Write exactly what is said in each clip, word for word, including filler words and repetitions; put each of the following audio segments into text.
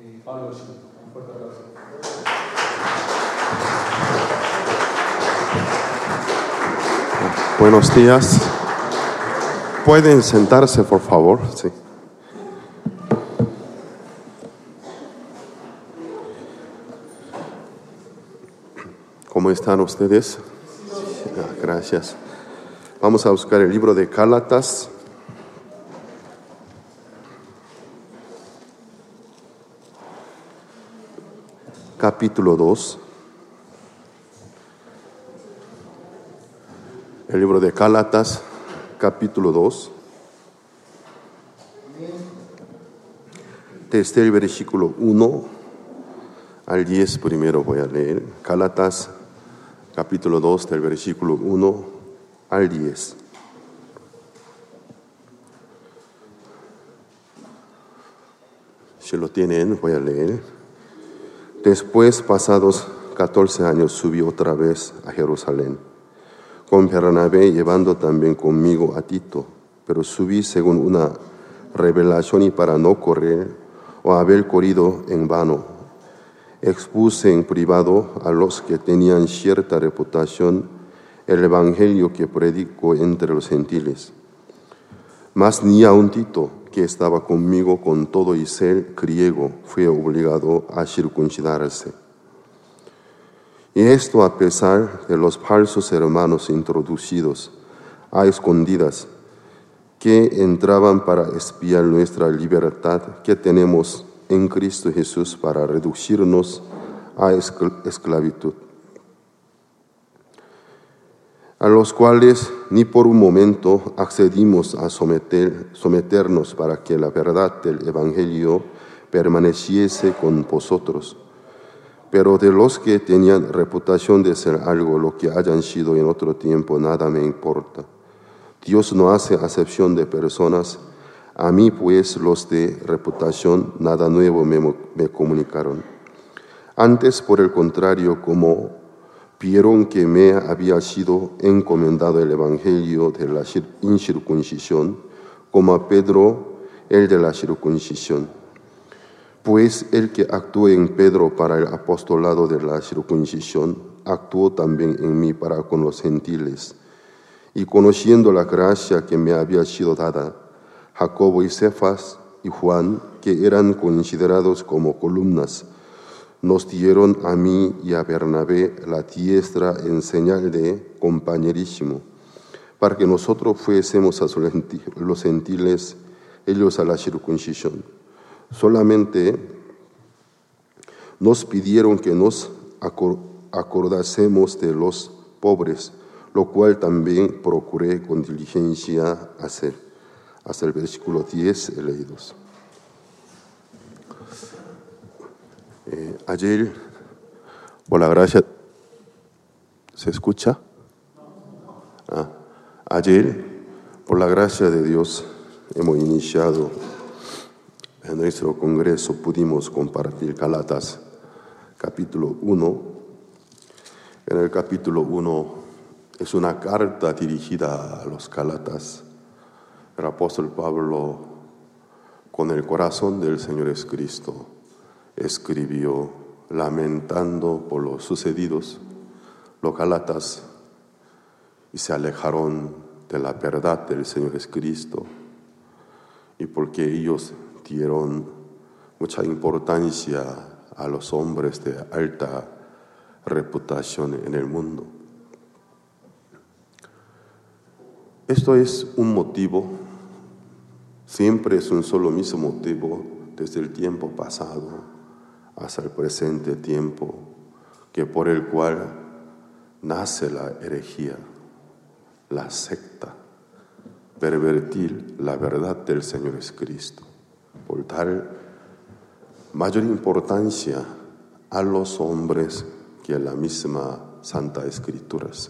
eh, Pablo Schmidt. Un fuerte aplauso. Buenos días. ¿Pueden sentarse, por favor? Sí. ¿Cómo están ustedes? Gracias. Vamos a buscar el libro de Gálatas. Capítulo dos. El libro de Gálatas, capítulo dos. Desde el versículo uno al diez primero voy a leer. Gálatas, capítulo dos, del versículo uno al diez. Si lo tienen, voy a leer. Después, pasados catorce años, subí otra vez a Jerusalén, con Bernabé, llevando también conmigo a Tito, pero subí según una revelación y para no correr o haber corrido en vano. Expuse en privado a los que tenían cierta reputación el evangelio que predico entre los gentiles. Mas ni aun Tito, que estaba conmigo con todo y ser griego, fue obligado a circuncidarse. Y esto a pesar de los falsos hermanos introducidos a escondidas, que entraban para espiar nuestra libertad que tenemos en Cristo Jesús para reducirnos a esclavitud, a los cuales ni por un momento accedimos a someter, someternos para que la verdad del Evangelio permaneciese con vosotros. Pero de los que tenían reputación de ser algo lo que hayan sido en otro tiempo, nada me importa. Dios no hace acepción de personas. A mí, pues, los de reputación, nada nuevo me, me comunicaron. Antes, por el contrario, como vieron que me había sido encomendado el evangelio de la incircuncisión, como a Pedro el de la circuncisión. Pues el que actuó en Pedro para el apostolado de la circuncisión, actuó también en mí para con los gentiles. Y conociendo la gracia que me había sido dada, Jacobo y Cefas y Juan, que eran considerados como columnas, nos dieron a mí y a Bernabé la diestra en señal de compañerismo, para que nosotros fuésemos a los gentiles, ellos a la circuncisión. Solamente nos pidieron que nos acordásemos de los pobres, lo cual también procuré con diligencia hacer. Hasta el versículo diez he leído. Eh, ayer, por la gracia, ¿se escucha? Ah, ayer, por la gracia de Dios, hemos iniciado en nuestro congreso, pudimos compartir Gálatas, capítulo uno. En el capítulo uno es una carta dirigida a los Gálatas. El apóstol Pablo, con el corazón del Señor Jesucristo, escribió lamentando por los sucedidos. Los Gálatas y se alejaron de la verdad del Señor Jesucristo, y porque ellos dieron mucha importancia a los hombres de alta reputación en el mundo. Esto es un motivo, siempre es un solo mismo motivo, desde el tiempo pasado hasta el presente tiempo, que por el cual nace la herejía, la secta, pervertir la verdad del Señor Jesucristo, por dar mayor importancia a los hombres que a la misma Santa Escrituras.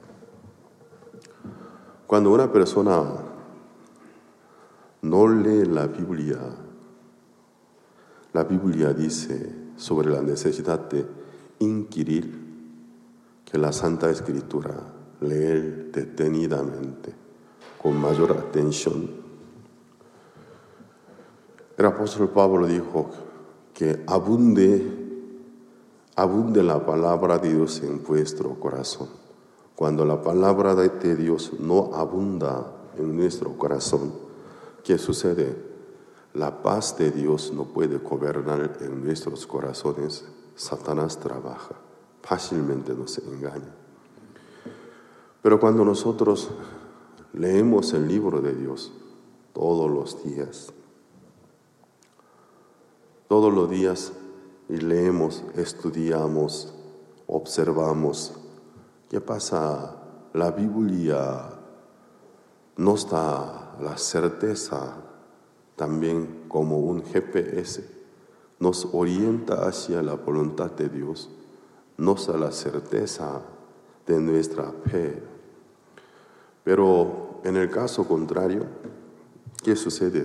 Cuando una persona no lee la Biblia, la Biblia dice sobre la necesidad de inquirir, que la Santa Escritura, leer detenidamente, con mayor atención. El apóstol Pablo dijo que que abunde, abunde la palabra de Dios en vuestro corazón. Cuando la palabra de Dios no abunda en nuestro corazón, ¿qué sucede? La paz de Dios no puede gobernar en nuestros corazones. Satanás trabaja, fácilmente nos engaña. Pero cuando nosotros leemos el libro de Dios todos los días, todos los días y leemos, estudiamos, observamos, ¿qué pasa? La Biblia nos da la certeza también como un G P S, nos orienta hacia la voluntad de Dios, nos da la certeza de nuestra fe. Pero en el caso contrario, ¿qué sucede?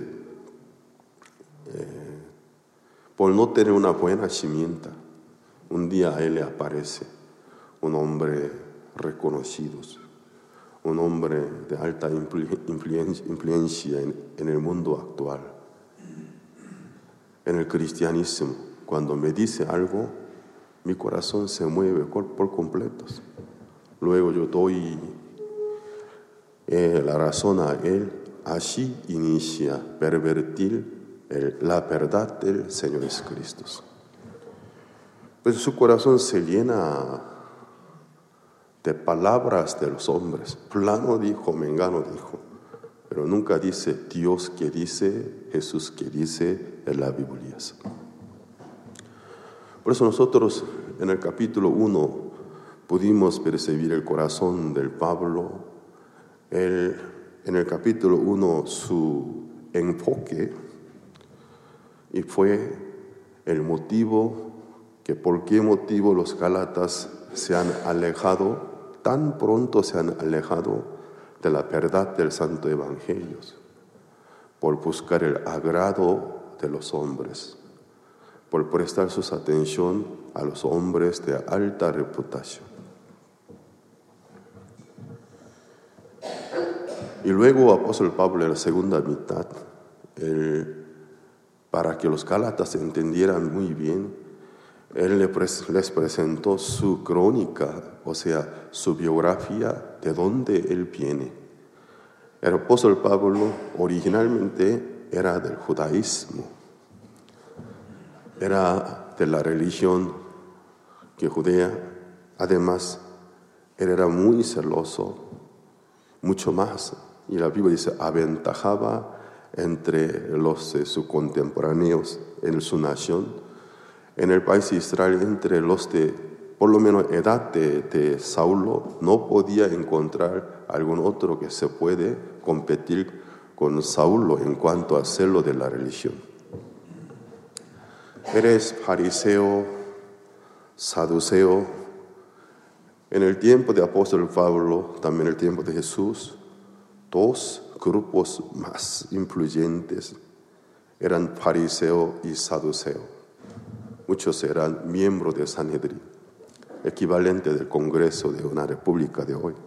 Eh, por no tener una buena simienta, un día a él le aparece un hombre reconocido, un hombre de alta influencia en, en el mundo actual. En el cristianismo, cuando me dice algo, mi corazón se mueve por, por completo. Luego yo doy eh, la razón a él, así inicia a pervertir el, la verdad del Señor Jesucristo. Pues su corazón se llena de palabras de los hombres. Fulano dijo, mengano dijo, pero nunca dice Dios que dice, Jesús que dice en la Biblia. Por eso nosotros en el capítulo uno pudimos percibir el corazón del Pablo. Él, en el capítulo uno su enfoque y fue el motivo que por qué motivo los gálatas se han alejado, tan pronto se han alejado de la verdad del Santo Evangelio, por buscar el agrado de los hombres, por prestar su atención a los hombres de alta reputación. Y luego apóstol Pablo en la segunda mitad, él, para que los gálatas entendieran muy bien, él les presentó su crónica, o sea, su biografía, de dónde él viene. El apóstol Pablo originalmente era del judaísmo, era de la religión que judea. Además, él era muy celoso, mucho más, y la Biblia dice, aventajaba entre los de sus contemporáneos en su nación. En el país de Israel, entre los de, por lo menos, edad de, de Saulo, no podía encontrar algún otro que se puede competir con Saulo en cuanto a celo de la religión. Eres fariseo, saduceo. En el tiempo de apóstol Pablo, también en el tiempo de Jesús, dos grupos más influyentes eran fariseo y saduceo. Muchos eran miembros de Sanedrín, equivalente del Congreso de una república de hoy.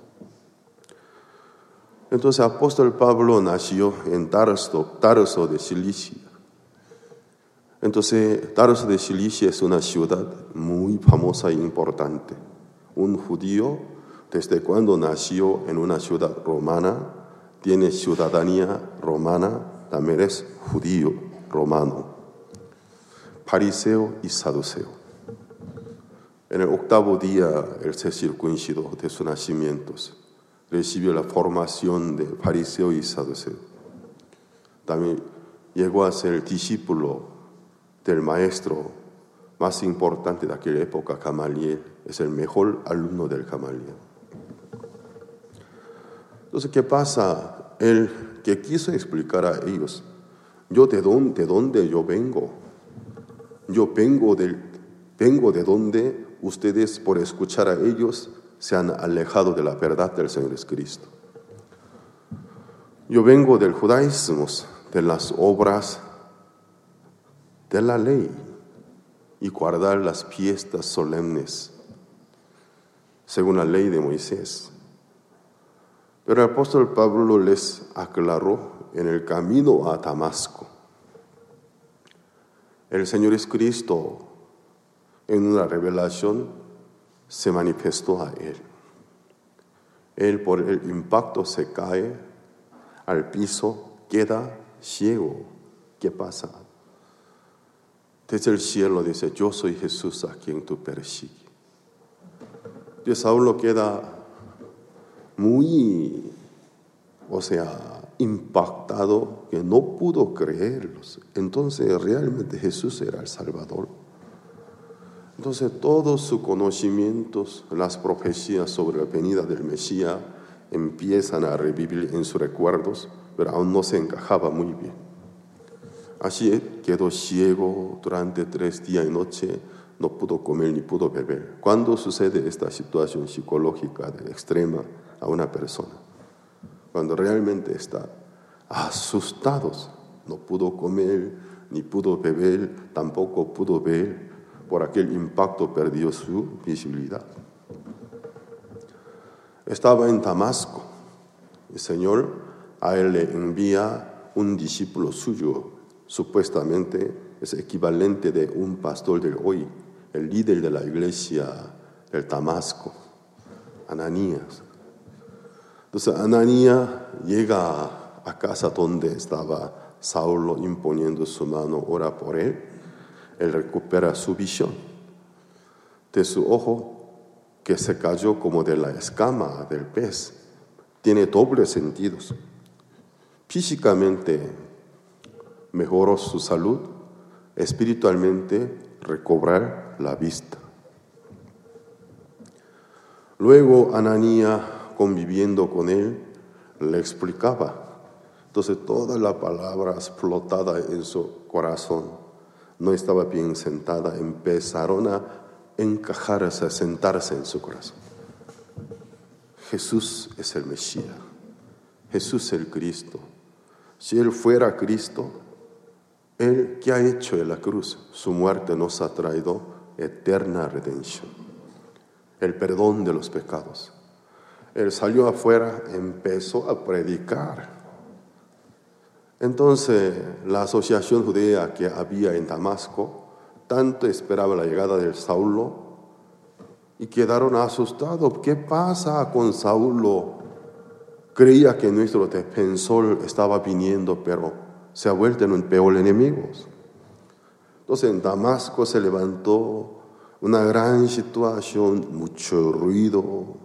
Entonces, el apóstol Pablo nació en Tarso, Tarso de Cilicia. Entonces, Tarso de Cilicia es una ciudad muy famosa e importante. Un judío, desde cuando nació en una ciudad romana, tiene ciudadanía romana, también es judío romano. Fariseo y saduceo. En el octavo día él se circuncidó de sus nacimientos, recibió la formación de fariseo y saduceo. También llegó a ser discípulo del maestro más importante de aquella época, Gamaliel. Es el mejor alumno del Gamaliel. Entonces, ¿qué pasa? Él que quiso explicar a ellos, yo de dónde, de dónde yo vengo. Yo vengo, del, vengo de donde ustedes, por escuchar a ellos, se han alejado de la verdad del Señor Jesucristo. Yo vengo del judaísmo, de las obras de la ley y guardar las fiestas solemnes, según la ley de Moisés. Pero el apóstol Pablo les aclaró en el camino a Damasco. el Señor Jesucristo en una revelación se manifestó a él. Él por el impacto se cae al piso, queda ciego. ¿Qué pasa? Desde el cielo dice: yo soy Jesús a quien tú persigues. Y Saulo queda muy, o sea, impactado, que no pudo creerlo. Entonces realmente Jesús era el Salvador. Entonces todos sus conocimientos, las profecías sobre la venida del Mesías empiezan a revivir en sus recuerdos, pero aún no se encajaba muy bien. Así quedó ciego durante tres días y noche, no pudo comer ni pudo beber. ¿Cuándo sucede esta situación psicológica extrema a una persona? Cuando realmente está asustado, no pudo comer ni pudo beber, tampoco pudo ver. Por aquel impacto perdió su visibilidad. Estaba en Damasco. El Señor a él le envía un discípulo suyo, supuestamente es equivalente de un pastor de hoy, el líder de la iglesia del Damasco, Ananías. Entonces Ananías llega a casa donde estaba Saulo imponiendo su mano, ora por él. Él recupera su visión de su ojo que se cayó como de la escama del pez. Tiene dobles sentidos. Físicamente mejoró su salud, espiritualmente recobrar la vista. Luego Ananías, conviviendo con él, le explicaba. Entonces toda la palabra explotada en su corazón. No estaba bien sentada, empezaron a encajarse, a sentarse en su corazón. Jesús es el Mesías, Jesús es el Cristo. Si Él fuera Cristo, Él, ¿qué ha hecho en la cruz? Su muerte nos ha traído eterna redención, el perdón de los pecados. Él salió afuera, empezó a predicar. Entonces, la asociación judía que había en Damasco tanto esperaba la llegada del Saulo y quedaron asustados. ¿Qué pasa con Saulo? Creía que nuestro defensor estaba viniendo, pero se ha vuelto en un peor enemigo. Entonces, en Damasco se levantó una gran situación, mucho ruido,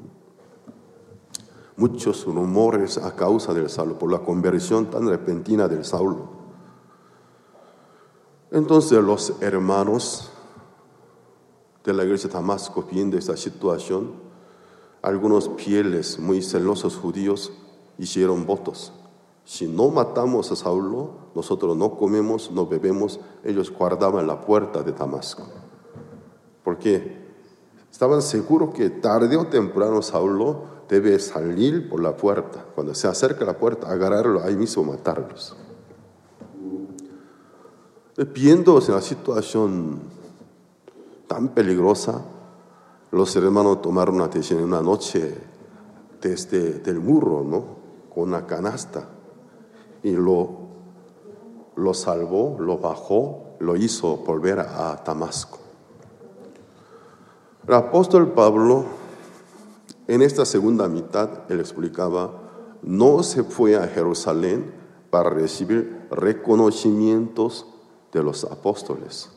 muchos rumores a causa del Saulo, por la conversión tan repentina del Saulo. Entonces los hermanos de la iglesia de Damasco, viendo esta situación, algunos fieles muy celosos judíos hicieron votos. Si no matamos a Saulo, nosotros no comemos, no bebemos. Ellos guardaban la puerta de Damasco. Porque estaban seguros que tarde o temprano Saulo debe salir por la puerta. Cuando se acerca a la puerta, agarrarlo ahí mismo, matarlos. Viendo la situación tan peligrosa, los hermanos tomaron una decisión una noche desde el muro, ¿no? Con una canasta, y lo, lo salvó, lo bajó, lo hizo volver a Damasco. El apóstol Pablo, en esta segunda mitad, él explicaba, no se fue a Jerusalén para recibir reconocimientos de los apóstoles,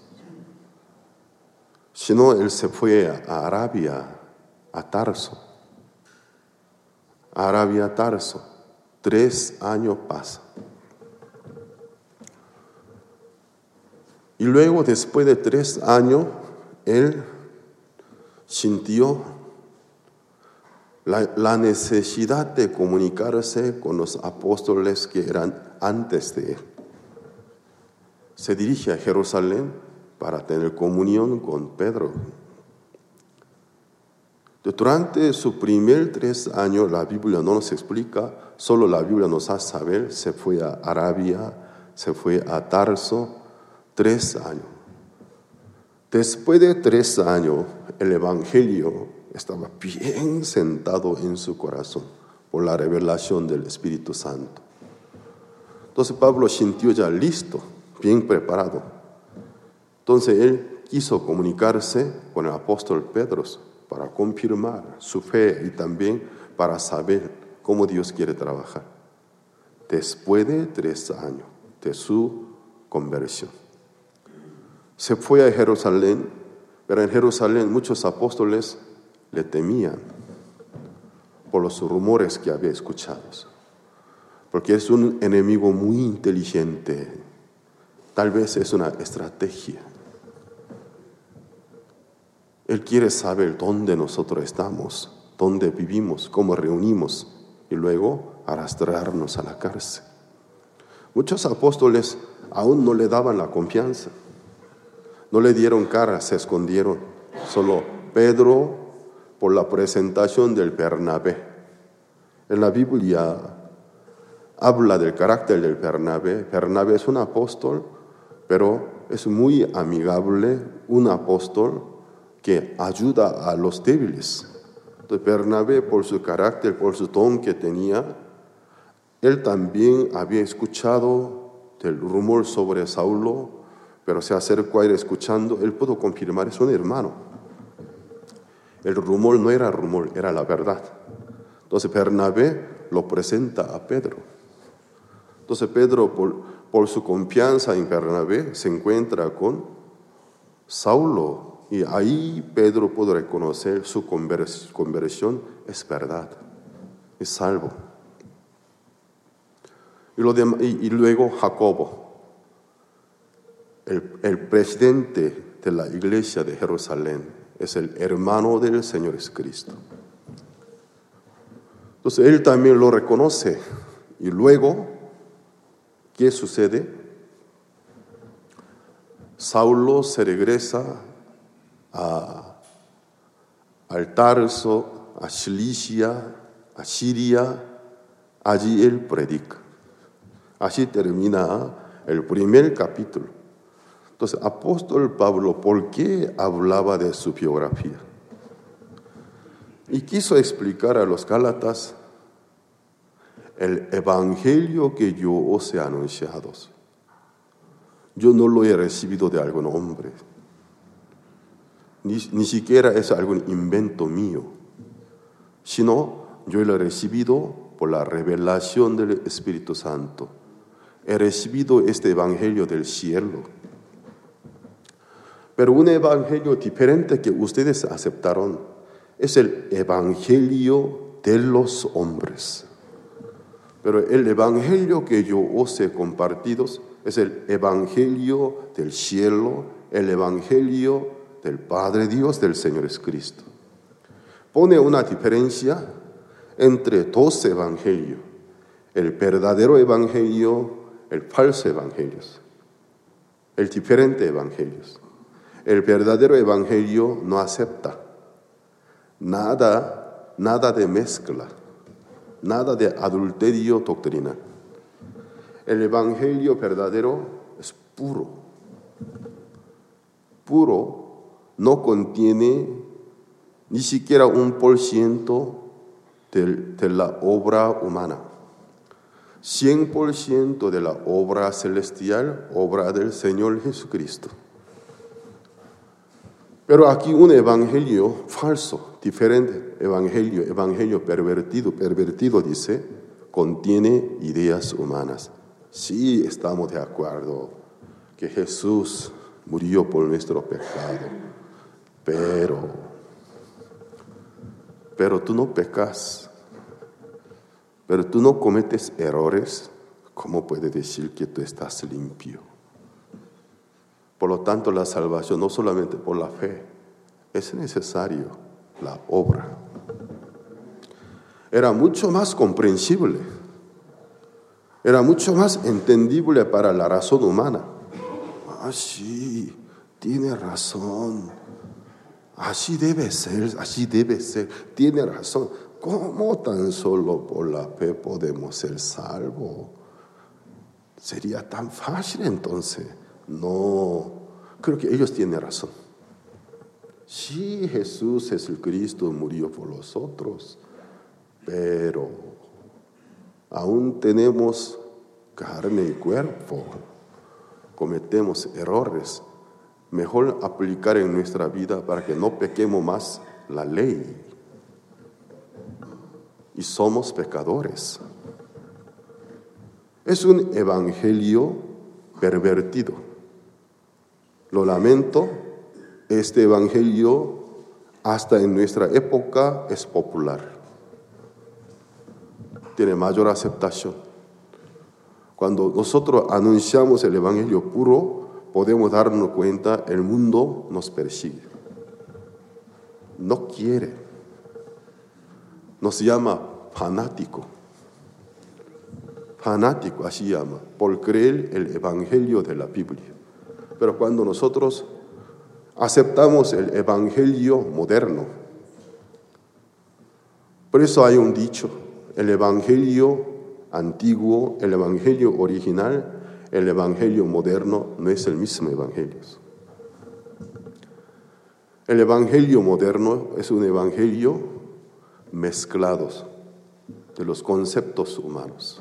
sino él se fue a Arabia, a Tarso. Arabia, Tarso. Tres años pasa. Y luego, después de tres años, él sintió la, la necesidad de comunicarse con los apóstoles que eran antes de él. Se dirige a Jerusalén para tener comunión con Pedro. Durante su primer tres años, la Biblia no nos explica, solo la Biblia nos hace saber, se fue a Arabia, se fue a Tarso, tres años. Después de tres años, el Evangelio estaba bien sentado en su corazón por la revelación del Espíritu Santo. Entonces Pablo sintió ya listo, bien preparado. Entonces él quiso comunicarse con el apóstol Pedro para confirmar su fe y también para saber cómo Dios quiere trabajar. Después de tres años de su conversión, se fue a Jerusalén, pero en Jerusalén muchos apóstoles le temían por los rumores que había escuchado, porque es un enemigo muy inteligente, tal vez es una estrategia. Él quiere saber dónde nosotros estamos, dónde vivimos, cómo reunimos y luego arrastrarnos a la cárcel. Muchos apóstoles aún no le daban la confianza, no le dieron cara, se escondieron. Solo Pedro, por la presentación del Bernabé. En la Biblia habla del carácter del Bernabé. Bernabé es un apóstol, pero es muy amigable, un apóstol que ayuda a los débiles. Entonces Bernabé, por su carácter, por su don que tenía, él también había escuchado del rumor sobre Saulo, pero se acercó a él escuchando, él pudo confirmar, es un hermano. El rumor no era rumor, era la verdad. Entonces Bernabé lo presenta a Pedro. Entonces Pedro, por, por su confianza en Bernabé, se encuentra con Saulo. Y ahí Pedro pudo reconocer su conversión es verdad, es salvo. Y, lo de, y, y luego Jacobo, el, el presidente de la iglesia de Jerusalén, es el hermano del Señor Jesucristo. Entonces él también lo reconoce. Y luego, ¿qué sucede? Saulo se regresa a, al Tarso, a Cilicia, a Siria. Allí él predica. Así termina el primer capítulo. Entonces, apóstol Pablo, ¿por qué hablaba de su biografía? Y quiso explicar a los Gálatas el evangelio que yo os he anunciado. Yo no lo he recibido de algún hombre, ni, ni siquiera es algún invento mío, sino yo lo he recibido por la revelación del Espíritu Santo. He recibido este evangelio del cielo. Pero un evangelio diferente que ustedes aceptaron es el evangelio de los hombres. Pero el evangelio que yo os he compartido es el evangelio del cielo, el evangelio del Padre Dios, del Señor Jesucristo. Pone una diferencia entre dos evangelios, el verdadero evangelio, el falso evangelio, el diferente evangelio. El verdadero evangelio no acepta nada, nada de mezcla, nada de adulterio doctrinal. El evangelio verdadero es puro, puro, no contiene ni siquiera un por ciento de, de la obra humana. Cien por ciento de la obra celestial, obra del Señor Jesucristo. Pero aquí un evangelio falso, diferente, evangelio, evangelio pervertido, pervertido dice, contiene ideas humanas. Sí, estamos de acuerdo que Jesús murió por nuestro pecado, pero, pero tú no pecas, pero tú no cometes errores, ¿cómo puedes decir que tú estás limpio? Por lo tanto, la salvación no solamente por la fe, es necesario la obra. Era mucho más comprensible, era mucho más entendible para la razón humana. Ah, sí, tiene razón, así debe ser, así debe ser, tiene razón. ¿Cómo tan solo por la fe podemos ser salvos? Sería tan fácil entonces. No, creo que ellos tienen razón. Sí, Jesús Jesucristo murió por los otros, pero aún tenemos carne y cuerpo, cometemos errores. mejor aplicar en nuestra vida para que no pequemos más la ley. Y somos pecadores. Es un evangelio pervertido. Lo lamento, este evangelio hasta en nuestra época es popular. Tiene mayor aceptación. Cuando nosotros anunciamos el evangelio puro, podemos darnos cuenta, el mundo nos persigue. No quiere. Nos llama fanático. Fanático, así llama, por creer el evangelio de la Biblia. Pero cuando nosotros aceptamos el evangelio moderno, por eso hay un dicho, el evangelio antiguo, el evangelio original, el evangelio moderno no es el mismo evangelio. El evangelio moderno es un evangelio mezclado de los conceptos humanos.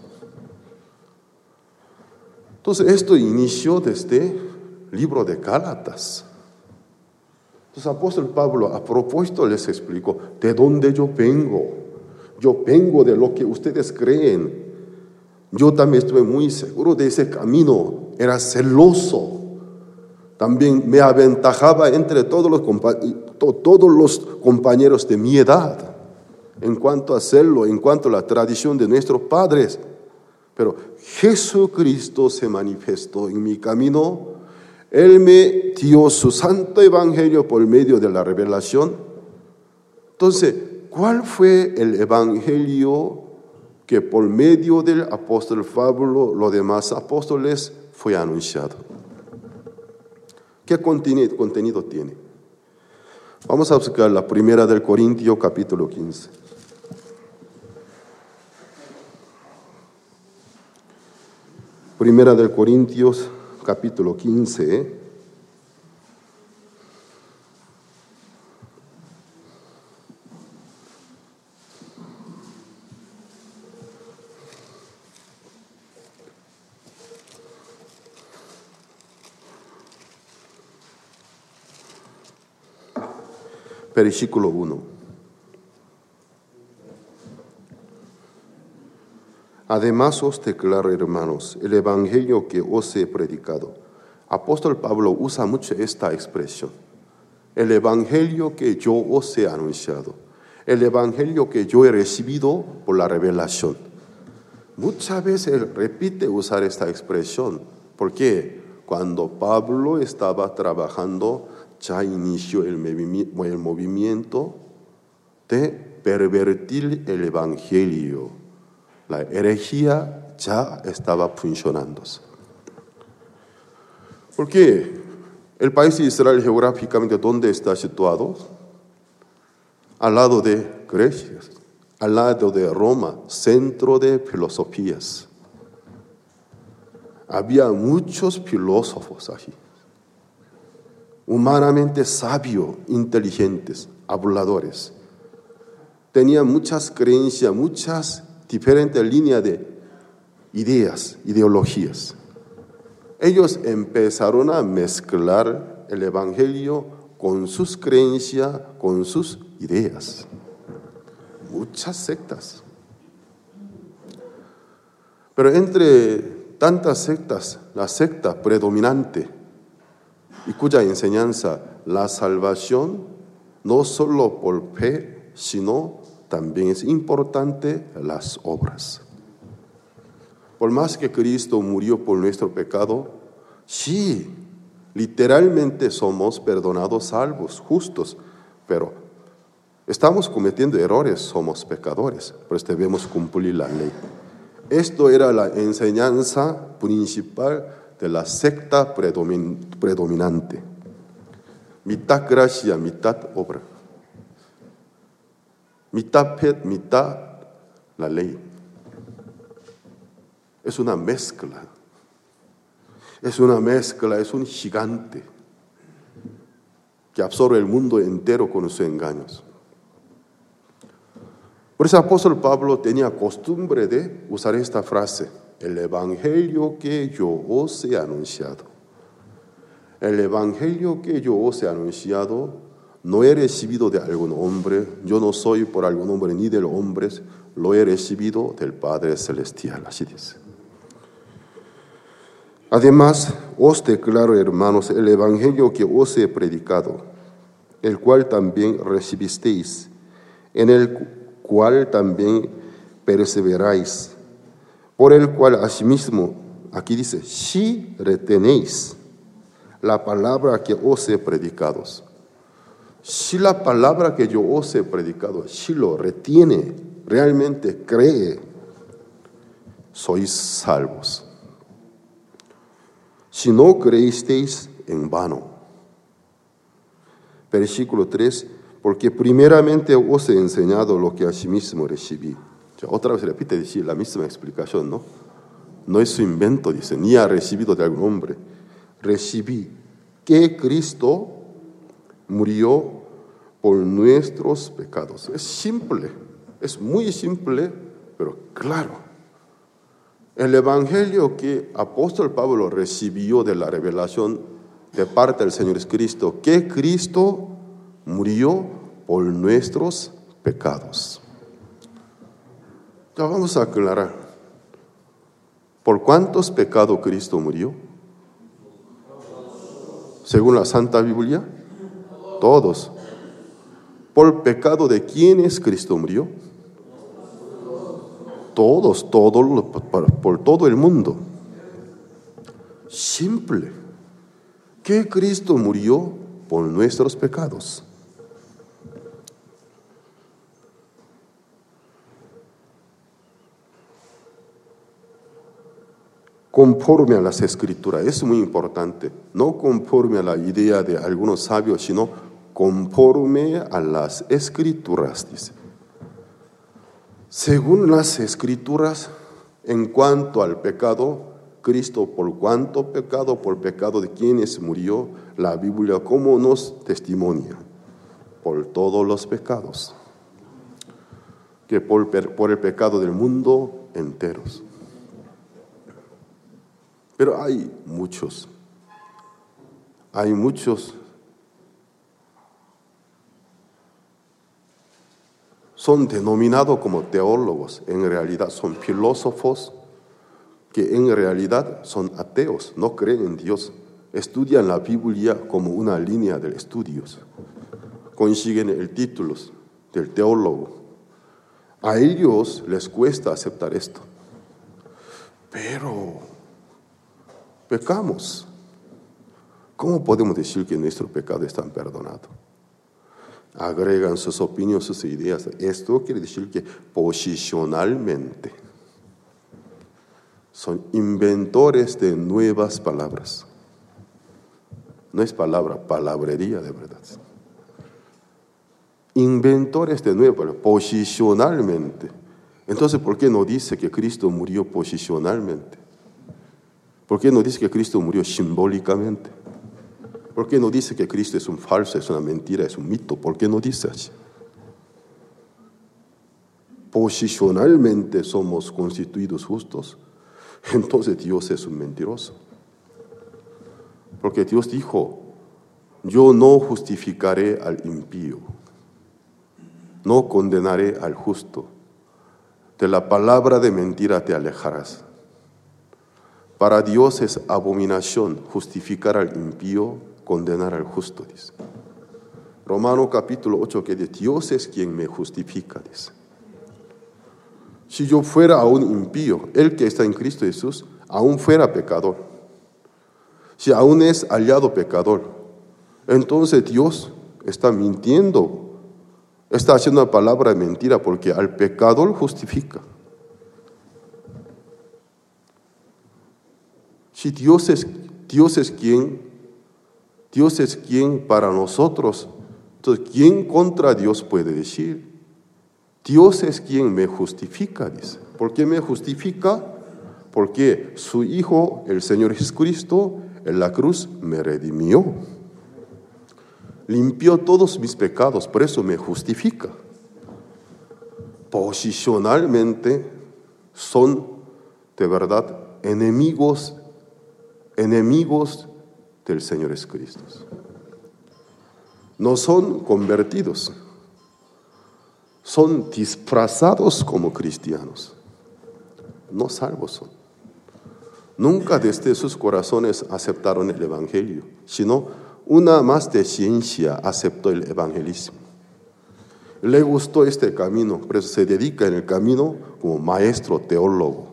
Entonces, esto inició desde el libro de Gálatas. Entonces, el apóstol Pablo a propósito les explicó, ¿de dónde yo vengo? Yo vengo de lo que ustedes creen. Yo también estuve muy seguro de ese camino, era celoso. También me aventajaba entre todos los, todos los compañeros de mi edad en cuanto a hacerlo, en cuanto a la tradición de nuestros padres. Pero Jesucristo se manifestó en mi camino. Él me dio su santo evangelio por medio de la revelación. Entonces, ¿cuál fue el evangelio que por medio del apóstol Pablo, los demás apóstoles, fue anunciado? ¿Qué contenido, contenido tiene? Vamos a buscar la primera del Corintios, capítulo quince. Primera del Corintios, capítulo quince. Versículo uno. Además os declaro, hermanos, el evangelio que os he predicado. Apóstol Pablo usa mucho esta expresión. El evangelio que yo os he anunciado. El evangelio que yo he recibido por la revelación. Muchas veces él repite usar esta expresión. ¿Por qué? Cuando Pablo estaba trabajando, ya inició el movimiento de pervertir el evangelio. La herejía ya estaba funcionando. ¿Por qué? El país de Israel geográficamente, ¿dónde está situado? Al lado de Grecia, al lado de Roma, centro de filosofías. Había muchos filósofos allí, humanamente sabios, inteligentes, habladores. Tenían muchas creencias, muchas diferentes líneas de ideas, ideologías. Ellos empezaron a mezclar el evangelio con sus creencias, con sus ideas. Muchas sectas. Pero entre tantas sectas, la secta predominante y cuya enseñanza, la salvación, no solo por fe, sino también es importante las obras. Por más que Cristo murió por nuestro pecado, sí, literalmente somos perdonados, salvos, justos, pero estamos cometiendo errores, somos pecadores, pues debemos cumplir la ley. Esto era la enseñanza principal de la secta predomin- predominante. Mitad gracia, mitad obra. Mitad fe, mitad la ley. Es una mezcla. Es una mezcla, es un gigante que absorbe el mundo entero con sus engaños. Por eso el apóstol Pablo tenía costumbre de usar esta frase: el evangelio que yo os he anunciado. el evangelio que yo os he anunciado no he recibido de algún hombre, yo no soy por algún hombre ni de los hombres, lo he recibido del Padre Celestial, así dice. Además, os declaro, hermanos, el evangelio que os he predicado, el cual también recibisteis, en el cual también perseveráis, por el cual asimismo, aquí dice, si retenéis la palabra que os he predicado. Si la palabra que yo os he predicado, si lo retiene, realmente cree, sois salvos. Si no creísteis, en vano. Versículo tres, porque primeramente os he enseñado lo que asimismo recibí. O sea, otra vez repite decir la misma explicación, ¿no? No es su invento, dice, ni ha recibido de algún hombre. Recibí que Cristo murió por nuestros pecados. Es simple, es muy simple, pero claro. El evangelio que apóstol Pablo recibió de la revelación de parte del Señor Cristo, que Cristo murió por nuestros pecados. Ya vamos a aclarar. ¿Por cuántos pecados Cristo murió? Según la Santa Biblia, todos. ¿Por pecado de quiénes Cristo murió? Todos, todos, por, por todo el mundo. Simple. Que Cristo murió por nuestros pecados. Conforme a las Escrituras, es muy importante, no conforme a la idea de algunos sabios, sino conforme a las Escrituras, dice. Según las Escrituras, en cuanto al pecado, Cristo por cuánto pecado, por pecado de quienes murió, la Biblia cómo nos testimonia, por todos los pecados, que por, por el pecado del mundo enteros. Pero hay muchos, hay muchos, son denominados como teólogos, en realidad son filósofos que en realidad son ateos, no creen en Dios, estudian la Biblia como una línea de estudios, consiguen el título del teólogo. A ellos les cuesta aceptar esto, pero pecamos. ¿Cómo podemos decir que nuestro pecado está perdonado? Agregan sus opiniones, sus ideas. Esto quiere decir que posicionalmente son inventores de nuevas palabras. No es palabra, palabrería de verdad. Inventores de nuevas palabras, posicionalmente. Entonces, ¿por qué no dice que Cristo murió posicionalmente? ¿Por qué no dice que Cristo murió simbólicamente? ¿Por qué no dice que Cristo es un falso, es una mentira, es un mito? ¿Por qué no dice así? Posicionalmente somos constituidos justos, entonces Dios es un mentiroso. Porque Dios dijo, yo no justificaré al impío, no condenaré al justo, de la palabra de mentira te alejarás. Para Dios es abominación justificar al impío, condenar al justo, dice. Romano capítulo ocho, que dice, Dios es quien me justifica, dice. Si yo fuera aún impío, el que está en Cristo Jesús, aún fuera pecador. Si aún es hallado pecador, entonces Dios está mintiendo, está haciendo una palabra de mentira, porque al pecador justifica. Si Dios es, Dios es quien, Dios es quien para nosotros, entonces ¿quién contra Dios puede decir? Dios es quien me justifica, dice. ¿Por qué me justifica? Porque su Hijo, el Señor Jesucristo, en la cruz me redimió. Limpió todos mis pecados, por eso me justifica. Posicionalmente son de verdad enemigos enemigos del Señor Jesucristo. No son convertidos, son disfrazados como cristianos, no salvos son. Nunca desde sus corazones aceptaron el Evangelio, sino una más de ciencia aceptó el evangelismo. Le gustó este camino, por eso se dedica en el camino como maestro teólogo.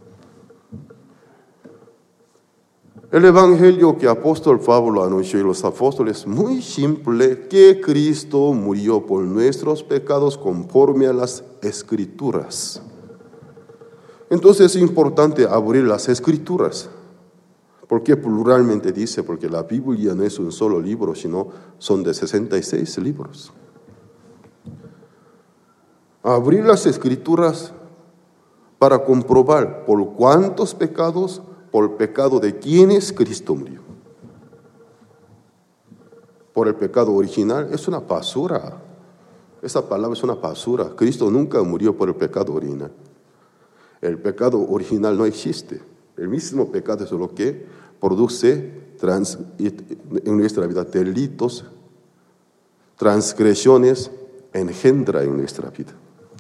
El evangelio que el apóstol Pablo anunció y los apóstoles es muy simple, que Cristo murió por nuestros pecados conforme a las Escrituras. Entonces es importante abrir las Escrituras. ¿Por qué pluralmente dice? Porque la Biblia no es un solo libro, sino son de sesenta y seis libros. Abrir las Escrituras para comprobar por cuántos pecados, por el pecado de quienes Cristo murió. Por el pecado original es una basura. Esa palabra es una basura. Cristo nunca murió por el pecado original. El pecado original no existe. El mismo pecado es lo que produce trans, en nuestra vida delitos, transgresiones, engendra en nuestra vida.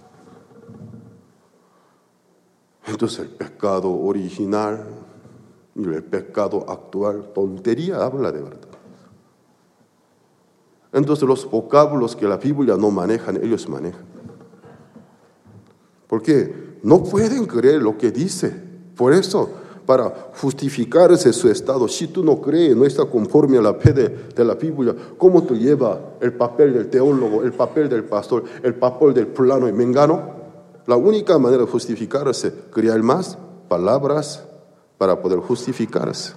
Entonces el pecado original y el pecado actual, tontería habla de verdad. Entonces los vocablos que la Biblia no manejan, ellos manejan. Porque no pueden creer lo que dice. Por eso, para justificarse su estado, si tú no crees, no está conforme a la fe de, de la Biblia, ¿cómo tú llevas el papel del teólogo, el papel del pastor, el papel del fulano y mengano? La única manera de justificarse, crear más palabras para poder justificarse.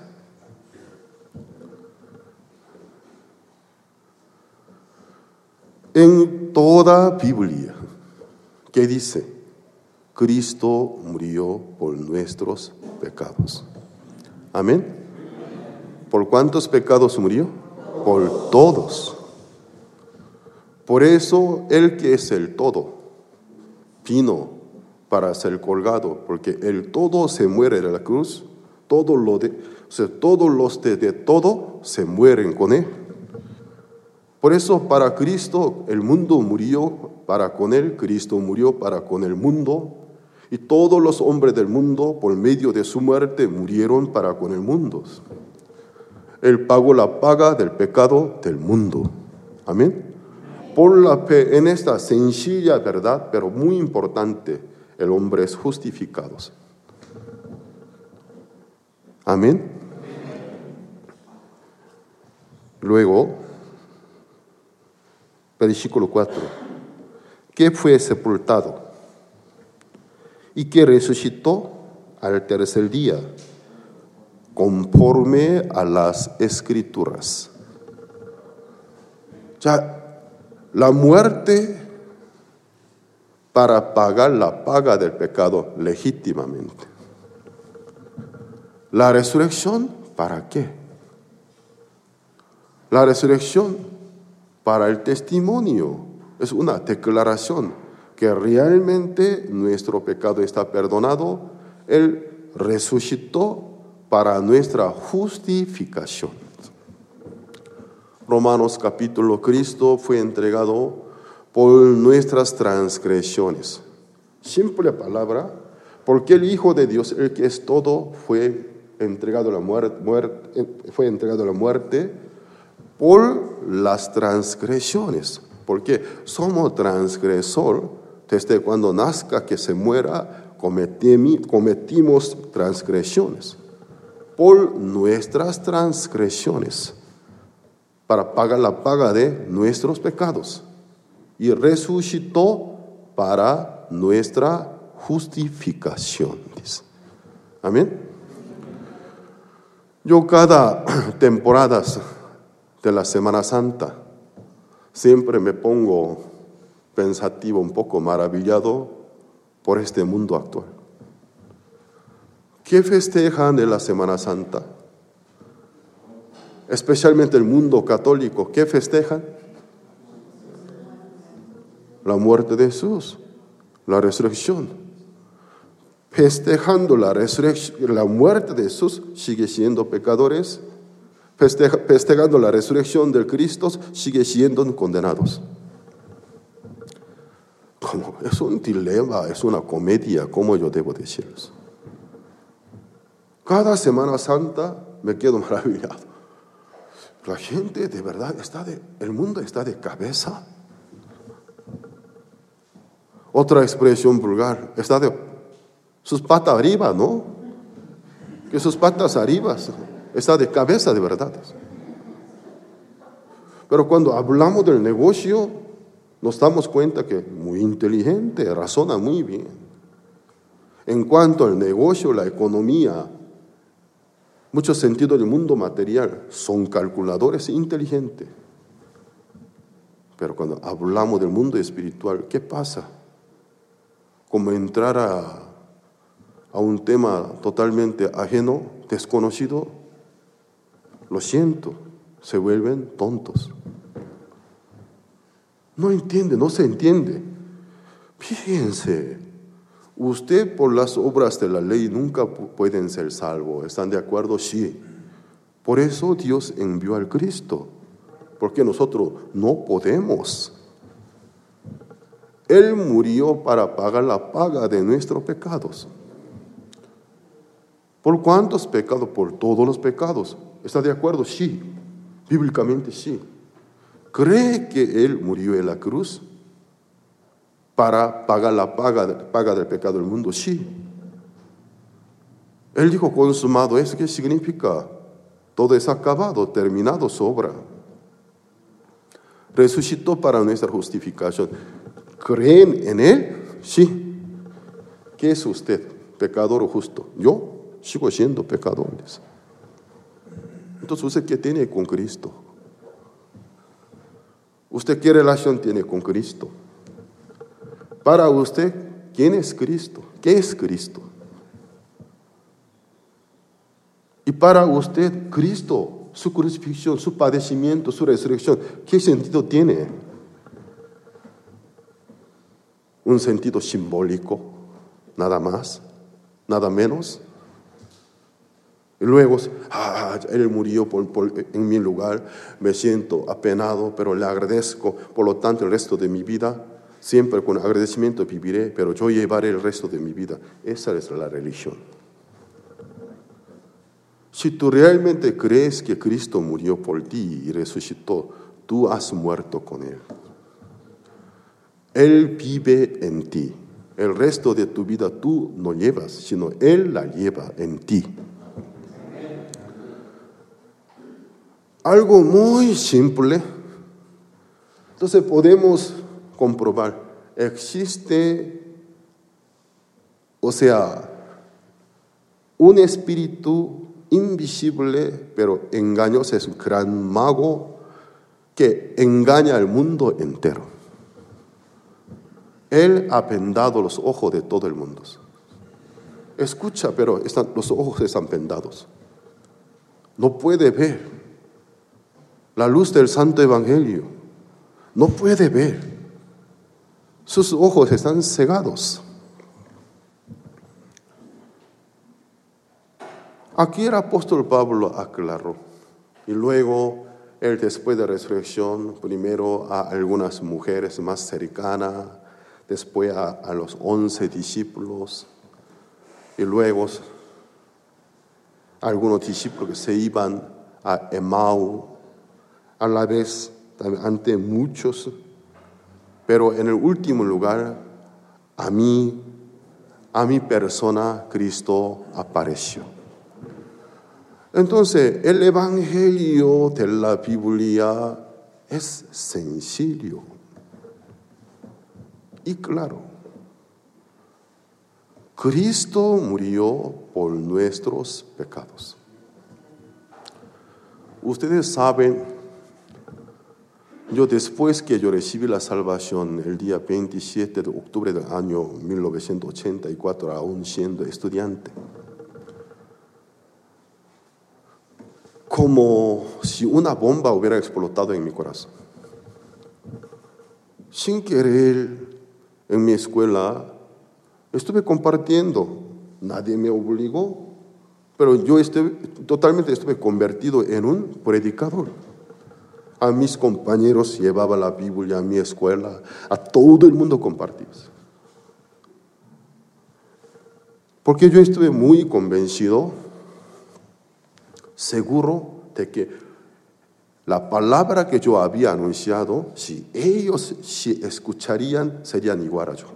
En toda Biblia, ¿qué dice? Cristo murió por nuestros pecados. Amén. ¿Por cuántos pecados murió? Por todos. Por eso, Él que es el todo, vino para ser colgado, porque el todo se muere de la cruz, todo lo de, o sea, todos los de, de todo se mueren con Él. Por eso para Cristo el mundo murió para con Él, Cristo murió para con el mundo, y todos los hombres del mundo por medio de su muerte murieron para con el mundo. Él pagó la paga del pecado del mundo. Amén. Por la fe en esta sencilla verdad, pero muy importante, el hombre es justificado. Amén. Luego, versículo cuatro, que fue sepultado y que resucitó al tercer día, conforme a las Escrituras. Ya, la muerte para pagar la paga del pecado legítimamente. La resurrección, ¿para qué? La resurrección para el testimonio. Es una declaración que realmente nuestro pecado está perdonado. Él resucitó para nuestra justificación. Romanos capítulo, Cristo fue entregado por nuestras transgresiones. Simple palabra, porque el Hijo de Dios, el que es todo, fue entregado a la muerte, muerte, fue entregado a la muerte por las transgresiones. Porque somos transgresor desde cuando nazca que se muera, cometimos transgresiones por nuestras transgresiones, para pagar la paga de nuestros pecados, y resucitó para nuestra justificación. Dice. Amén. Yo cada temporada de la Semana Santa siempre me pongo pensativo, un poco maravillado por este mundo actual. ¿Qué festejan de la Semana Santa? Especialmente el mundo católico, ¿qué festejan? La muerte de Jesús, la resurrección. Festejando la resurrección, la muerte de Jesús, sigue siendo pecadores, festeja, festejando la resurrección del Cristo, sigue siendo condenados. ¿Cómo? Es un dilema, es una comedia, ¿cómo yo debo decirles? Cada Semana Santa me quedo maravillado. La gente de verdad está de, el mundo está de cabeza. Otra expresión vulgar, está de sus patas arriba, ¿no? Que sus patas arriba, está de cabeza de verdad. Pero cuando hablamos del negocio, nos damos cuenta que muy inteligente, razona muy bien. En cuanto al negocio, la economía, muchos sentidos del mundo material, son calculadores inteligentes. Pero cuando hablamos del mundo espiritual, ¿qué pasa? Como entrar a, a un tema totalmente ajeno, desconocido, lo siento, se vuelven tontos. No entiende, no se entiende. Fíjense, usted por las obras de la ley nunca pueden ser salvos. ¿Están de acuerdo? Sí. Por eso Dios envió al Cristo, porque nosotros no podemos. Él murió para pagar la paga de nuestros pecados. ¿Por cuántos pecados? Por todos los pecados. ¿Está de acuerdo? Sí. Bíblicamente sí. ¿Cree que Él murió en la cruz para pagar la paga, paga del pecado del mundo? Sí. Él dijo consumado. ¿Eso qué significa? Todo es acabado, terminado, sobra. Resucitó para nuestra justificación. ¿Creen en Él? Sí. ¿Qué es usted? ¿Pecador o justo? Yo sigo siendo pecador. Entonces, ¿usted qué tiene con Cristo? ¿Usted qué relación tiene con Cristo? Para usted, ¿quién es Cristo? ¿Qué es Cristo? Y para usted, Cristo, su crucifixión, su padecimiento, su resurrección, ¿qué sentido tiene? Un sentido simbólico, nada más, nada menos. Y luego, ah, Él murió por, por, en mi lugar, me siento apenado, pero le agradezco, por lo tanto el resto de mi vida, siempre con agradecimiento viviré, pero yo llevaré el resto de mi vida. Esa es la religión. Si tú realmente crees que Cristo murió por ti y resucitó, tú has muerto con Él. Él vive en ti. El resto de tu vida tú no llevas, sino Él la lleva en ti. Algo muy simple. Entonces podemos comprobar, existe, o sea, un espíritu invisible, pero engañoso, es un gran mago que engaña al mundo entero. Él ha vendado los ojos de todo el mundo. Escucha, pero están, los ojos están vendados. No puede ver la luz del Santo Evangelio. No puede ver. Sus ojos están cegados. Aquí el apóstol Pablo aclaró. Y luego, él después de resurrección, primero a algunas mujeres más cercanas, después a, a los once discípulos, y luego a algunos discípulos que se iban a Emau, a la vez ante muchos, pero en el último lugar, a mí, a mi persona, Cristo apareció. Entonces, el Evangelio de la Biblia es sencillo y claro. Cristo murió por nuestros pecados. Ustedes saben, yo después que yo recibí la salvación el día veintisiete de octubre del año mil novecientos ochenta y cuatro, aún siendo estudiante, como si una bomba hubiera explotado en mi corazón. Sin querer, en mi escuela, estuve compartiendo. Nadie me obligó. Pero yo estuve, totalmente estuve convertido en un predicador. A mis compañeros llevaba la Biblia a mi escuela, a todo el mundo compartía. Porque yo estuve muy convencido, seguro de que la palabra que yo había anunciado, si ellos si escucharían, serían igual a yo.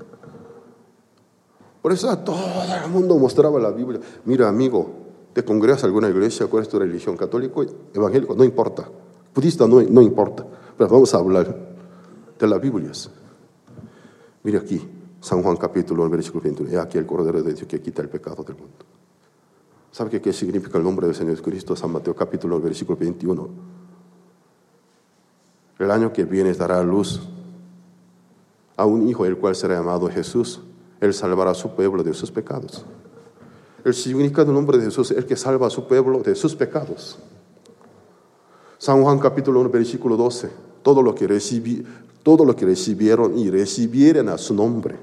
Por eso a todo el mundo mostraba la Biblia. Mira, amigo, ¿te congregas a alguna iglesia? ¿Cuál es tu religión? ¿Católico? ¿Evangélico? No importa. Budista no, no importa. Pero vamos a hablar de las Biblias. Mira aquí, San Juan capítulo uno, versículo veintiuno. He aquí el Cordero de Dios que quita el pecado del mundo. ¿Sabe qué, qué significa el nombre del Señor Jesucristo? San Mateo capítulo uno, versículo veintiuno. El año que viene dará a luz a un hijo, el cual será llamado Jesús. Él salvará a su pueblo de sus pecados. El significado del nombre de Jesús es el que salva a su pueblo de sus pecados. San Juan capítulo uno, versículo doce. Todo lo que recibí, todo lo que recibieron y recibieren a su nombre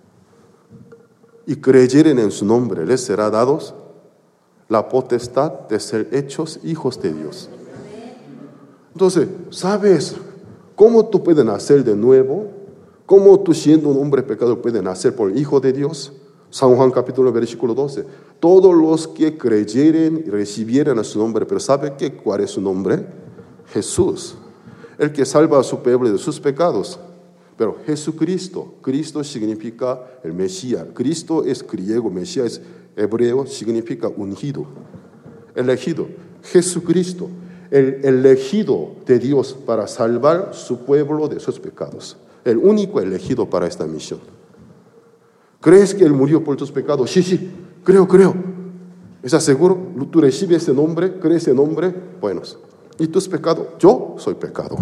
y creyeren en su nombre, les será dados la potestad de ser hechos hijos de Dios. Entonces, ¿sabes cómo tú puedes nacer de nuevo? ¿Cómo tú siendo un hombre pecador puedes nacer por el Hijo de Dios? San Juan capítulo versículo doce. Todos los que creyeren y recibieren a su nombre, pero ¿sabe qué? ¿Cuál es su nombre? Jesús, el que salva a su pueblo de sus pecados. Pero Jesucristo, Cristo significa el Mesías. Cristo es griego, Mesías es hebreo, significa ungido, elegido. Jesucristo, el elegido de Dios para salvar su pueblo de sus pecados. El único elegido para esta misión. ¿Crees que Él murió por tus pecados? Sí, sí, creo, creo. ¿Estás seguro? ¿Tú recibes ese nombre? ¿Crees ese nombre? Bueno. ¿Y tus pecados? Yo soy pecador.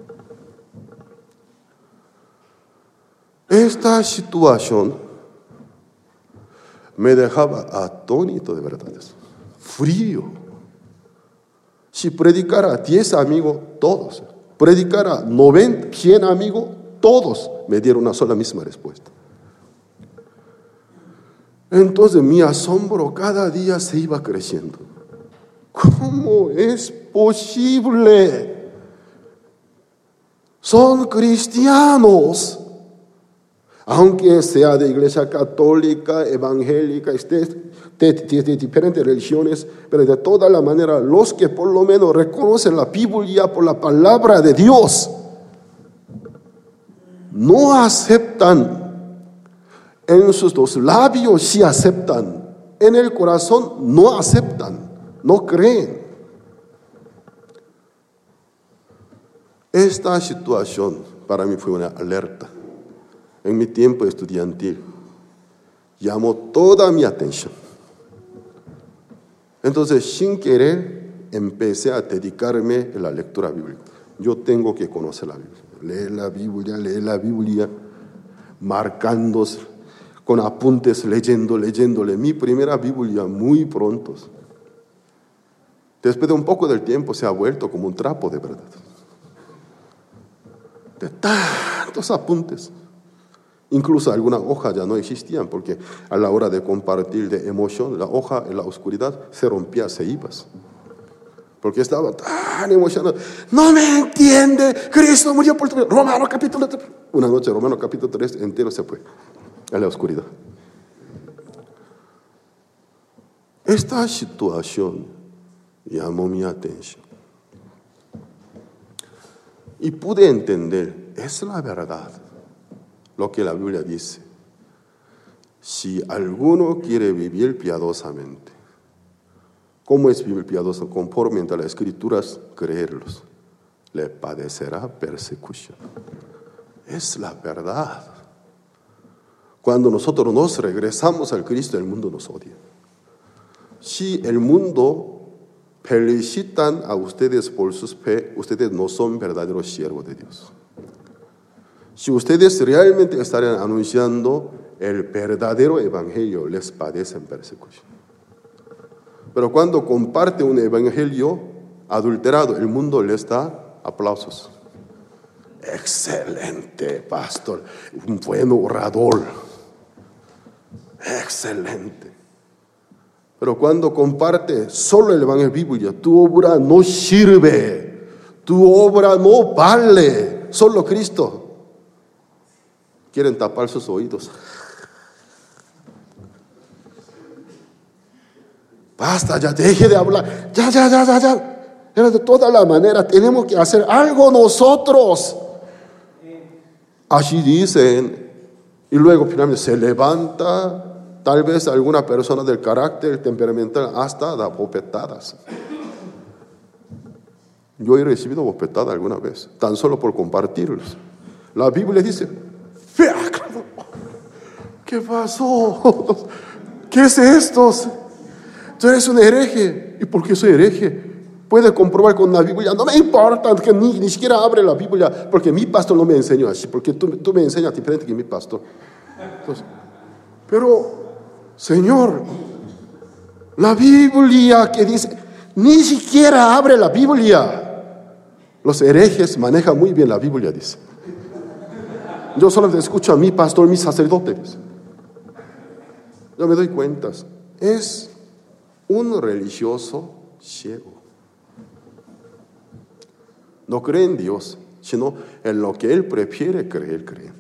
Esta situación me dejaba atónito de verdad. Frío. Si predicara a diez amigos, todos. Predicara a noventa, cien amigos, todos me dieron una sola misma respuesta. Entonces mi asombro cada día se iba creciendo. ¿Cómo es posible? Son cristianos, aunque sea de iglesia católica, evangélica, de, de, de, de diferentes religiones, pero de toda la manera, los que por lo menos reconocen la Biblia por la palabra de Dios, no aceptan. En sus dos labios sí aceptan, en el corazón no aceptan, no creen. Esta situación para mí fue una alerta. En mi tiempo estudiantil llamó toda mi atención. Entonces, sin querer, empecé a dedicarme a la lectura bíblica. Yo tengo que conocer la Biblia, leer la Biblia, leer la Biblia, marcándose, con apuntes, leyendo, leyéndole. Mi primera Biblia muy pronto. Después de un poco del tiempo se ha vuelto como un trapo de verdad. De tantos apuntes. Incluso algunas hojas ya no existían porque a la hora de compartir de emoción, la hoja en la oscuridad se rompía, se iba. Porque estaba tan emocionado. No me entiende, Cristo murió por tu... Romano capítulo tres. Una noche Romano capítulo tres entero se fue a la oscuridad. Esta situación llamó mi atención. Y pude entender, es la verdad, lo que la Biblia dice. Si alguno quiere vivir piadosamente, ¿cómo es vivir piadoso? Conforme a las Escrituras, creerlos, le padecerá persecución. Es la verdad. Cuando nosotros nos regresamos al Cristo, el mundo nos odia. Si el mundo felicitan a ustedes por su fe, ustedes no son verdaderos siervos de Dios. Si ustedes realmente estarían anunciando el verdadero evangelio, les padecen persecución. Pero cuando comparte un evangelio adulterado, el mundo les da aplausos. Excelente, pastor, un buen orador. Excelente. Pero cuando comparte solo el Evangelio Biblia, tu obra no sirve, tu obra no vale, solo Cristo. Quieren tapar sus oídos. Basta, ya deje de hablar. Ya, ya, ya, ya, ya. Pero de toda la manera tenemos que hacer algo nosotros. Así dicen. Y luego finalmente se levanta. Tal vez alguna persona del carácter temperamental hasta da bofetadas. Yo he recibido bofetadas alguna vez, tan solo por compartirlos. La Biblia dice, ¿qué pasó? ¿Qué es esto? Tú eres un hereje. ¿Y por qué soy hereje? Puede comprobar con la Biblia. No me importa que ni, ni siquiera abre la Biblia, porque mi pastor no me enseñó así, porque tú, tú me enseñas diferente que mi pastor. Entonces, pero, Señor, la Biblia que dice, ni siquiera abre la Biblia. Los herejes manejan muy bien la Biblia, dice. Yo solamente escucho a mi pastor, mis sacerdotes. Yo me doy cuenta. Es un religioso ciego. No cree en Dios, sino en lo que él prefiere creer, cree.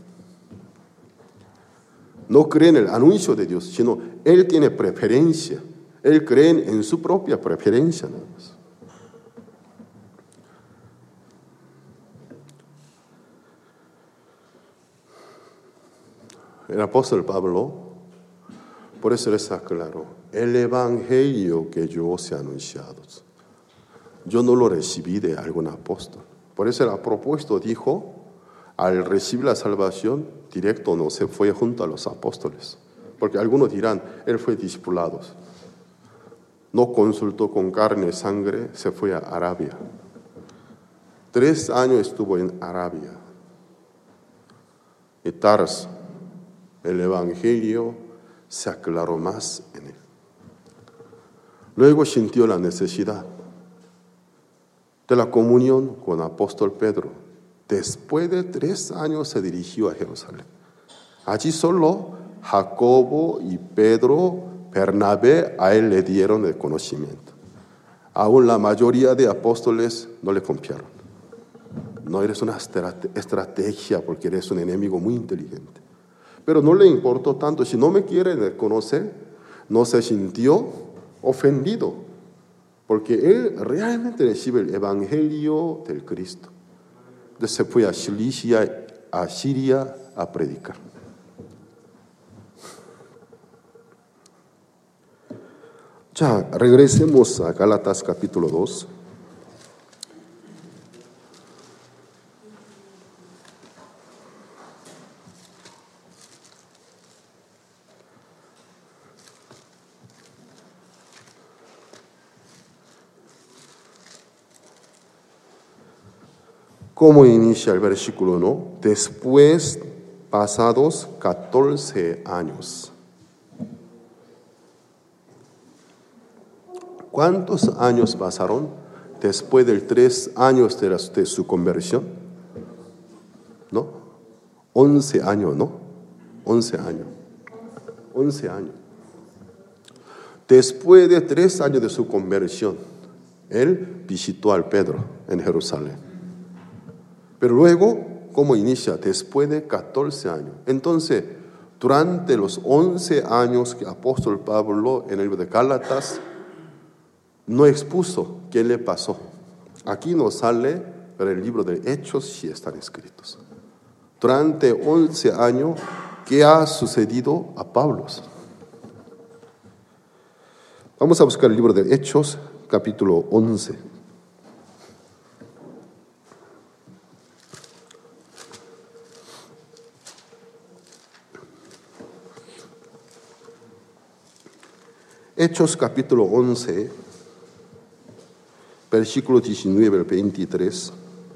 No cree en el anuncio de Dios, sino él tiene preferencia. Él cree en su propia preferencia, nada más. El apóstol Pablo, por eso les aclaró, el evangelio que yo os he anunciado, yo no lo recibí de algún apóstol. Por eso el propuesto dijo, al recibir la salvación, directo no se fue junto a los apóstoles. Porque algunos dirán, él fue discipulado. No consultó con carne y sangre, se fue a Arabia. Tres años estuvo en Arabia. Y Tars, el evangelio se aclaró más en él. Luego sintió la necesidad de la comunión con el apóstol Pedro. Después de tres años se dirigió a Jerusalén. Allí solo Jacobo y Pedro, Bernabé, a él le dieron el conocimiento. Aún la mayoría de apóstoles no le confiaron. No eres una estrategia porque eres un enemigo muy inteligente. Pero no le importó tanto. Si no me quiere reconocer, no se sintió ofendido, porque él realmente recibe el evangelio del Cristo. Entonces se fue a Cilicia, a Siria, a predicar. Ya, regresemos a Gálatas capítulo dos. ¿Cómo inicia el versículo uno? Después, pasados catorce años. ¿Cuántos años pasaron después de tres años de, la, de su conversión? ¿No? Once años, ¿no? Once años. Once años. Después de tres años de su conversión, él visitó al Pedro en Jerusalén. Pero luego, ¿cómo inicia? Después de catorce años. Entonces, durante los once años que el apóstol Pablo en el libro de Gálatas no expuso qué le pasó. Aquí nos sale, pero el libro de Hechos sí están escritos. Durante once años, ¿qué ha sucedido a Pablo? Vamos a buscar el libro de Hechos, capítulo once. Hechos capítulo once, versículo diecinueve al veintitrés.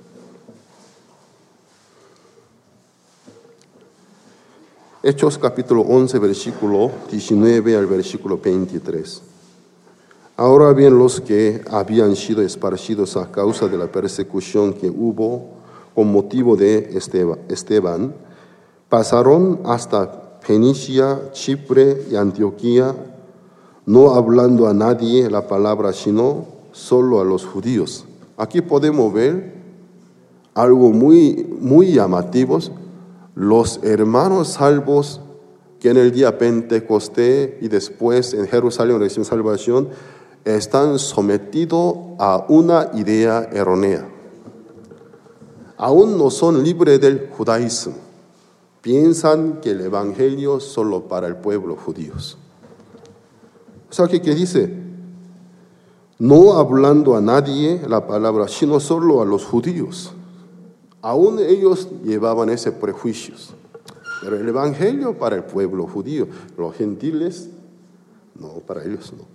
Hechos capítulo once, versículo diecinueve al versículo veintitrés. Ahora bien, los que habían sido esparcidos a causa de la persecución que hubo con motivo de Esteban, pasaron hasta Fenicia, Chipre y Antioquía, no hablando a nadie la palabra, sino solo a los judíos. Aquí podemos ver algo muy, muy llamativo. Los hermanos salvos que en el día Pentecostés y después en Jerusalén reciben salvación, están sometidos a una idea errónea. Aún no son libres del judaísmo. Piensan que el evangelio es solo para el pueblo judío. O sea, ¿qué, qué dice? No hablando a nadie la palabra, sino solo a los judíos. Aún ellos llevaban ese prejuicio. Pero el evangelio para el pueblo judío, los gentiles, no, para ellos no.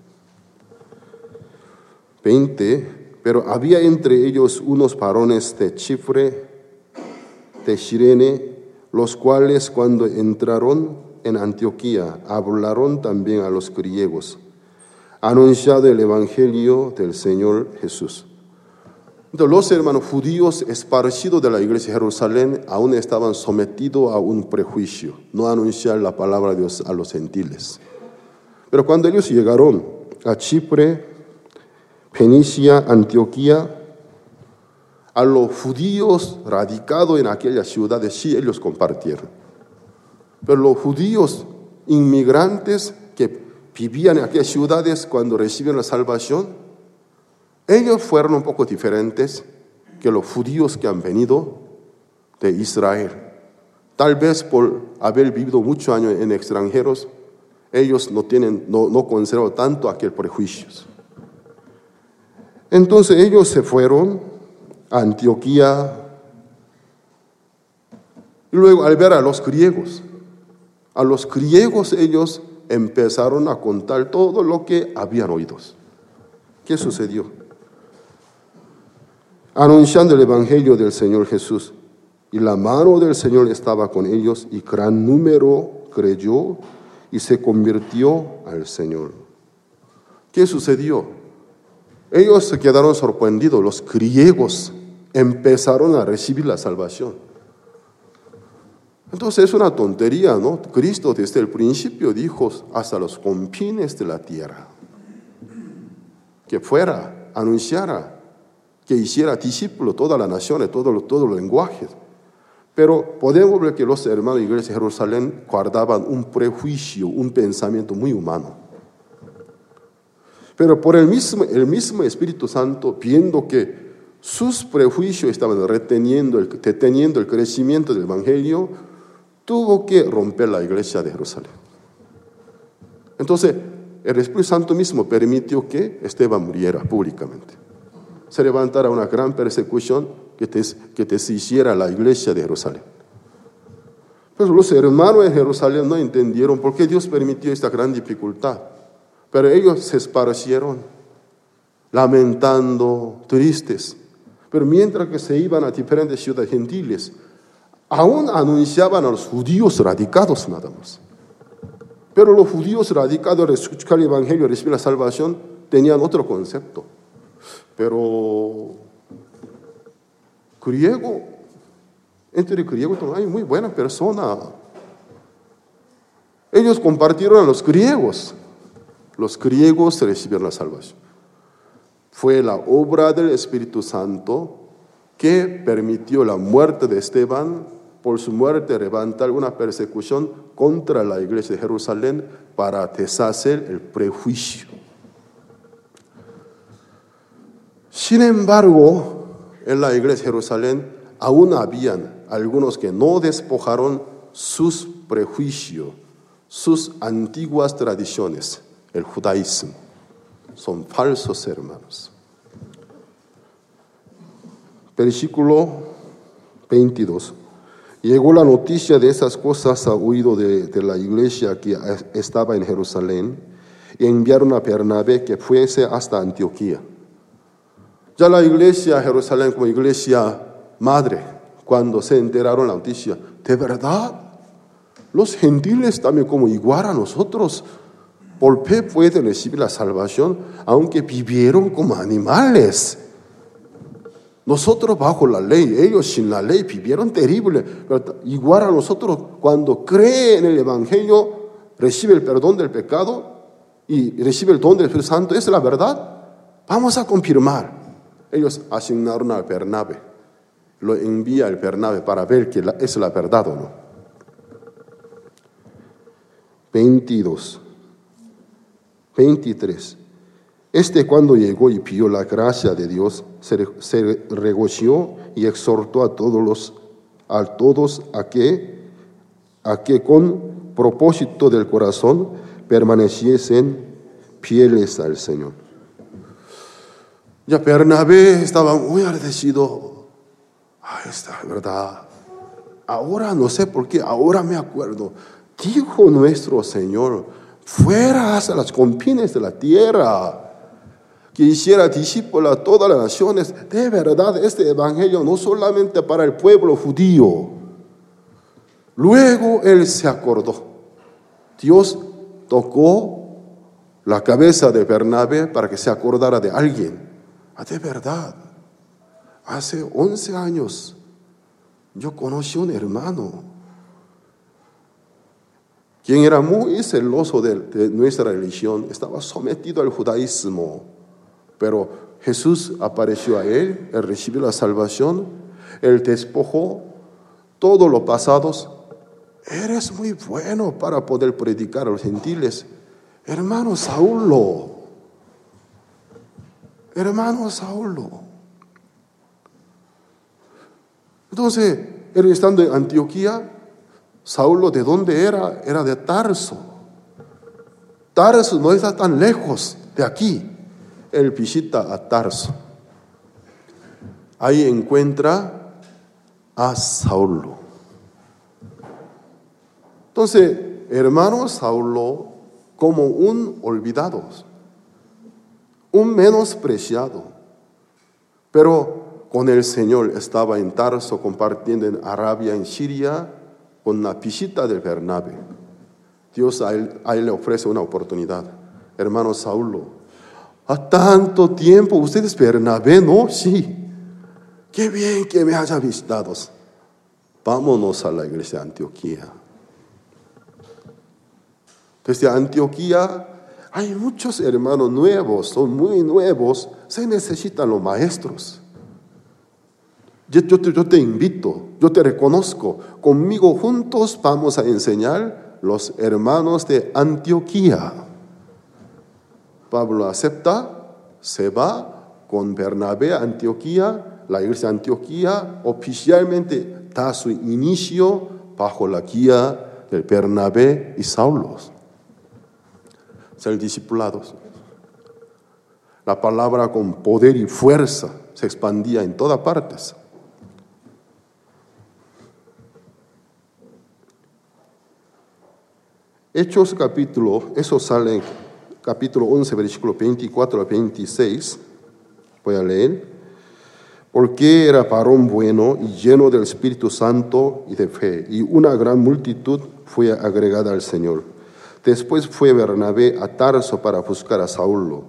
veinte. Pero había entre ellos unos varones de Chipre, de Cirene, los cuales cuando entraron en Antioquía hablaron también a los griegos, anunciado el evangelio del Señor Jesús. Entonces, los hermanos judíos esparcidos de la iglesia de Jerusalén aún estaban sometidos a un prejuicio, no anunciar la palabra de Dios a los gentiles. Pero cuando ellos llegaron a Chipre, Fenicia, Antioquía, a los judíos radicados en aquellas ciudades, sí, ellos compartieron. Pero los judíos inmigrantes que vivían en aquellas ciudades cuando recibieron la salvación, ellos fueron un poco diferentes que los judíos que han venido de Israel. Tal vez por haber vivido muchos años en extranjeros, ellos no tienen, no, no conservan tanto aquel prejuicio. Entonces ellos se fueron a Antioquía y luego al ver a los griegos, a los griegos ellos empezaron a contar todo lo que habían oído. ¿Qué sucedió? Anunciando el evangelio del Señor Jesús, y la mano del Señor estaba con ellos, y gran número creyó y se convirtió al Señor. ¿Qué sucedió? Ellos se quedaron sorprendidos, los griegos empezaron a recibir la salvación. Entonces es una tontería, ¿no? Cristo desde el principio dijo hasta los confines de la tierra, que fuera, anunciara, que hiciera discípulo todas las naciones, todos todos los lenguajes. Pero podemos ver que los hermanos de la iglesia de Jerusalén guardaban un prejuicio, un pensamiento muy humano. Pero por el mismo, el mismo Espíritu Santo, viendo que sus prejuicios estaban reteniendo el, deteniendo el crecimiento del evangelio, tuvo que romper la iglesia de Jerusalén. Entonces, el Espíritu Santo mismo permitió que Esteban muriera públicamente. Se levantara una gran persecución que, te, que deshiciera la iglesia de Jerusalén. Pues los hermanos de Jerusalén no entendieron por qué Dios permitió esta gran dificultad. Pero ellos se esparcieron, lamentando, tristes. Pero mientras que se iban a diferentes ciudades gentiles, aún anunciaban a los judíos radicados nada más. Pero los judíos radicados al escuchar el evangelio y recibir la salvación tenían otro concepto. Pero griego, entre griegos hay muy buena persona. Ellos compartieron a los griegos. Los griegos recibieron la salvación. Fue la obra del Espíritu Santo que permitió la muerte de Esteban. Por su muerte levantar una persecución contra la iglesia de Jerusalén para deshacer el prejuicio. Sin embargo, en la iglesia de Jerusalén aún habían algunos que no despojaron sus prejuicios, sus antiguas tradiciones. El judaísmo. Son falsos hermanos. Versículo veintidós. Llegó la noticia de esas cosas a oído de, de la iglesia que estaba en Jerusalén y enviaron a Bernabé que fuese hasta Antioquía. Ya la iglesia de Jerusalén como iglesia madre, cuando se enteraron la noticia, ¿de verdad? Los gentiles también como igual a nosotros por fe pueden recibir la salvación, aunque vivieron como animales. Nosotros bajo la ley, ellos sin la ley vivieron terrible, pero igual a nosotros cuando creen en el evangelio, recibe el perdón del pecado, y recibe el don del Espíritu Santo, ¿es la verdad? Vamos a confirmar. Ellos asignaron a Bernabé, lo envía el Bernabé para ver que es la verdad o no. veintidós, veintitrés. Este, cuando llegó y pidió la gracia de Dios, se, se regocijó y exhortó a todos los, a todos a que, a que con propósito del corazón permaneciesen fieles al Señor. Ya Bernabé estaba muy agradecido. Ah, esta verdad. Ahora no sé por qué, ahora me acuerdo. Dijo nuestro Señor, fuera hasta las confines de la tierra, que hiciera discípulo a todas las naciones. De verdad, este evangelio no solamente para el pueblo judío. Luego él se acordó. Dios tocó la cabeza de Bernabé para que se acordara de alguien. Ah, de verdad, hace once años yo conocí a un hermano quien era muy celoso de, de nuestra religión, estaba sometido al judaísmo, pero Jesús apareció a él, él recibió la salvación, él despojó todos los pasados. Eres muy bueno para poder predicar a los gentiles. Hermano Saulo, hermano Saulo. Entonces, él estando en Antioquía, Saulo, ¿de dónde era? Era de Tarso. Tarso no está tan lejos de aquí. Él visita a Tarso. Ahí encuentra a Saulo. Entonces, hermano Saulo, como un olvidado, un menospreciado, pero con el Señor estaba en Tarso compartiendo en Arabia, en Siria, con la visita del Bernabé. Dios a él, a él le ofrece una oportunidad. Hermano Saulo, a tanto tiempo, ¿usted es Bernabé, no? Sí. Qué bien que me haya visitado. Vámonos a la iglesia de Antioquía. Desde Antioquía hay muchos hermanos nuevos, son muy nuevos, se necesitan los maestros. Yo, yo, yo te invito, yo te reconozco, conmigo juntos vamos a enseñar los hermanos de Antioquía. Pablo acepta, se va con Bernabé a Antioquía, la iglesia de Antioquía oficialmente da su inicio bajo la guía del Bernabé y Saulo. Ser discipulados. La palabra con poder y fuerza se expandía en todas partes. Hechos capítulo, eso sale en capítulo once, versículo veinticuatro a veintiséis. Voy a leer. Porque era varón bueno y lleno del Espíritu Santo y de fe, y una gran multitud fue agregada al Señor. Después fue Bernabé a Tarso para buscar a Saulo.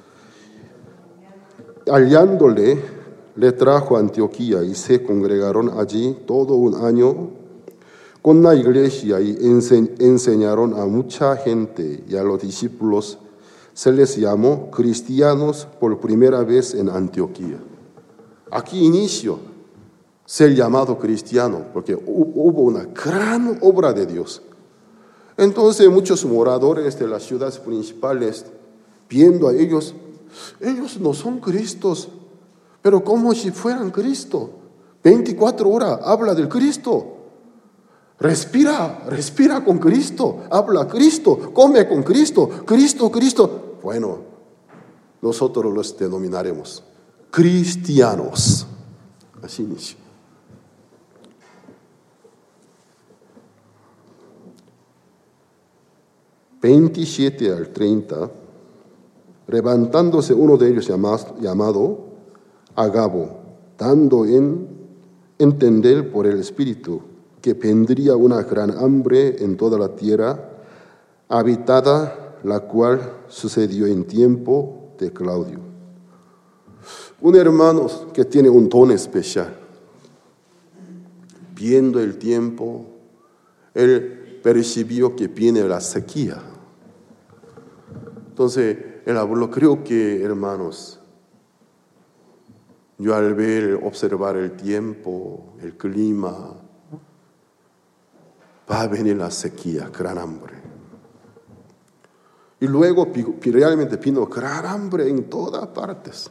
Hallándole, le trajo a Antioquía y se congregaron allí todo un año con la iglesia y enseñaron a mucha gente, y a los discípulos se les llamó cristianos por primera vez en Antioquía. Aquí inicio ser llamado cristiano, porque hubo una gran obra de Dios. Entonces muchos moradores de las ciudades principales, viendo a ellos, ellos no son Cristos, pero como si fueran Cristo. veinticuatro horas habla del Cristo. Respira, respira con Cristo, habla Cristo, come con Cristo, Cristo, Cristo. Bueno, nosotros los denominaremos cristianos. Así inicio. veintisiete al treinta, levantándose uno de ellos llamado Agabo, dando en entender por el Espíritu que vendría una gran hambre en toda la tierra habitada, la cual sucedió en tiempo de Claudio. Un hermano que tiene un don especial, viendo el tiempo, él percibió que viene la sequía. Entonces el abuelo, creo que, hermanos, yo al ver, observar el tiempo, el clima, va a venir la sequía, gran hambre. Y luego realmente vino gran hambre en todas partes.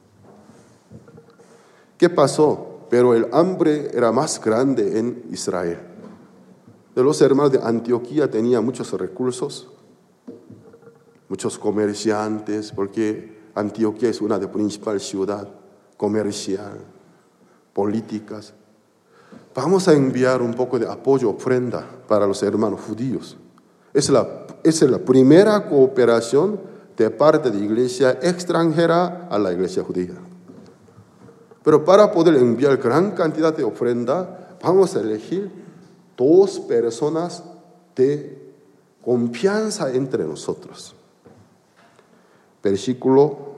¿Qué pasó? Pero el hambre era más grande en Israel. De los hermanos de Antioquía tenían muchos recursos, muchos comerciantes, porque Antioquía es una de las principales ciudades comercial, políticas. Vamos a enviar un poco de apoyo, ofrenda para los hermanos judíos. Es la, es la primera cooperación de parte de la iglesia extranjera a la iglesia judía. Pero para poder enviar gran cantidad de ofrenda, vamos a elegir dos personas de confianza entre nosotros. Versículo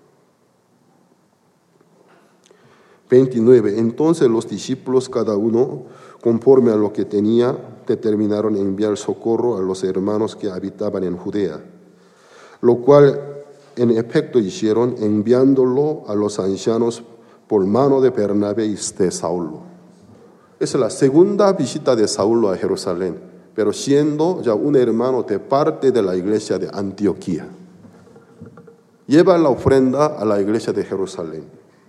veintinueve. Entonces los discípulos, cada uno, conforme a lo que tenía, determinaron enviar socorro a los hermanos que habitaban en Judea, lo cual en efecto hicieron, enviándolo a los ancianos por mano de Bernabé y de Saulo. Es la segunda visita de Saulo a Jerusalén, pero siendo ya un hermano de parte de la iglesia de Antioquía. Lleva la ofrenda a la iglesia de Jerusalén.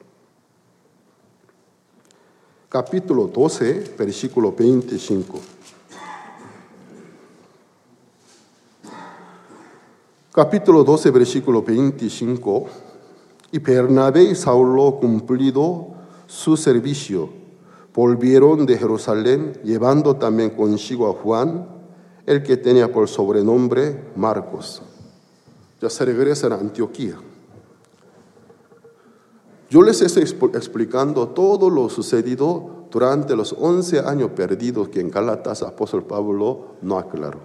Capítulo doce, versículo veinticinco. Capítulo doce, versículo veinticinco. Y Bernabé y Saulo, cumplido su servicio, volvieron de Jerusalén, llevando también consigo a Juan, el que tenía por sobrenombre Marcos. Ya se regresan a Antioquía. Yo les estoy explicando todo lo sucedido durante los once años perdidos que en Gálatas el apóstol Pablo no aclaró.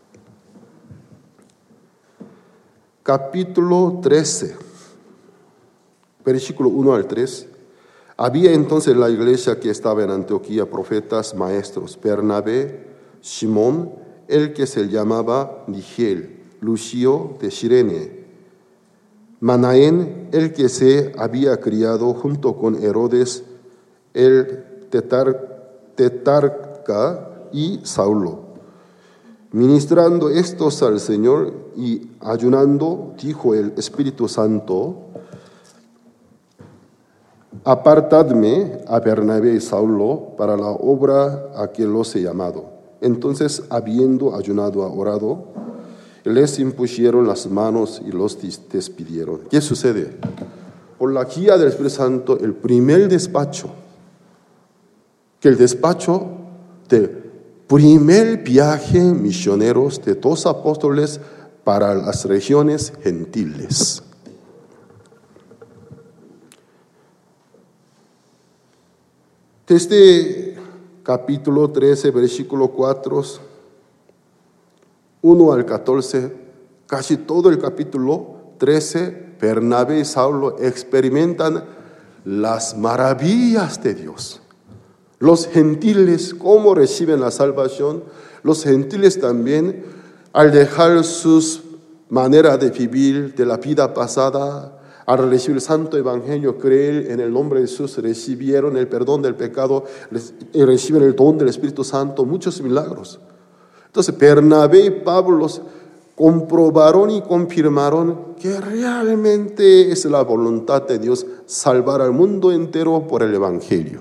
Capítulo trece, versículo uno al tres. Había entonces en la iglesia que estaba en Antioquía profetas maestros: Bernabé, Simón, el que se llamaba Niger, Lucio de Cirene, Manaén, el que se había criado junto con Herodes el tetar, tetarca, y Saulo. Ministrando estos al Señor y ayunando, dijo el Espíritu Santo: apartadme a Bernabé y Saulo para la obra a que los he llamado. Entonces, habiendo ayunado, orado, les impusieron las manos y los despidieron. ¿Qué sucede? Por la guía del Espíritu Santo, el primer despacho, que el despacho del primer viaje misioneros de dos apóstoles para las regiones gentiles. Desde capítulo trece, versículo cuatro, uno al catorce, casi todo el capítulo trece, Bernabé y Saulo experimentan las maravillas de Dios. Los gentiles, cómo reciben la salvación. Los gentiles también, al dejar sus maneras de vivir de la vida pasada, al recibir el santo evangelio, creer en el nombre de Jesús, recibieron el perdón del pecado y reciben el don del Espíritu Santo, muchos milagros. Entonces Bernabé y Pablo comprobaron y confirmaron que realmente es la voluntad de Dios salvar al mundo entero por el evangelio.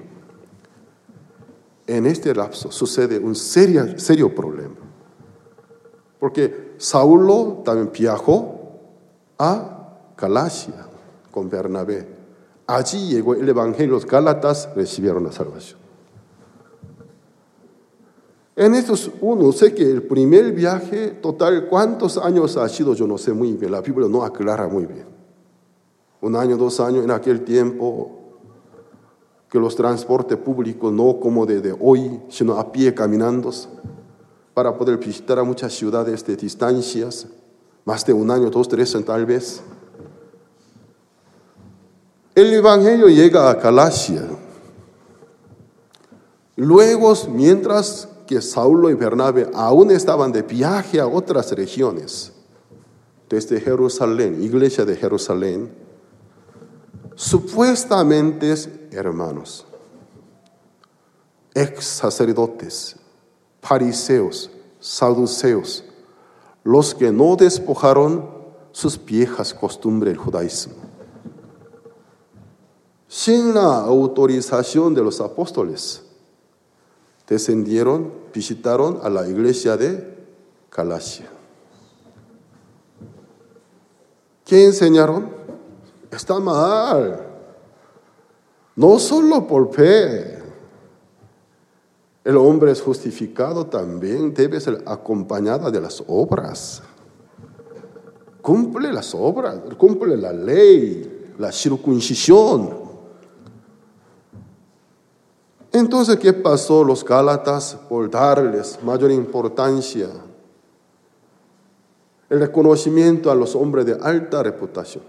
En este lapso sucede un serio, serio problema, porque Saulo también viajó a Galacia con Bernabé. Allí llegó el evangelio, los gálatas recibieron la salvación. En estos uno, sé que el primer viaje total, ¿cuántos años ha sido? Yo no sé muy bien, la Biblia no aclara muy bien. Un año, dos años, en aquel tiempo que los transportes públicos no como desde hoy, sino a pie caminando, para poder visitar a muchas ciudades de distancias, más de un año, dos, tres tal vez. El evangelio llega a Galacia. Luego, mientras que Saulo y Bernabé aún estaban de viaje a otras regiones, desde Jerusalén, iglesia de Jerusalén, supuestamente hermanos, ex sacerdotes, fariseos, saduceos, los que no despojaron sus viejas costumbres del judaísmo. Sin la autorización de los apóstoles, descendieron, visitaron a la iglesia de Galacia. ¿Qué enseñaron? Está mal. No solo por fe. El hombre es justificado también, debe ser acompañada de las obras. Cumple las obras, cumple la ley, la circuncisión. Entonces, ¿qué pasó los gálatas por darles mayor importancia? El reconocimiento a los hombres de alta reputación.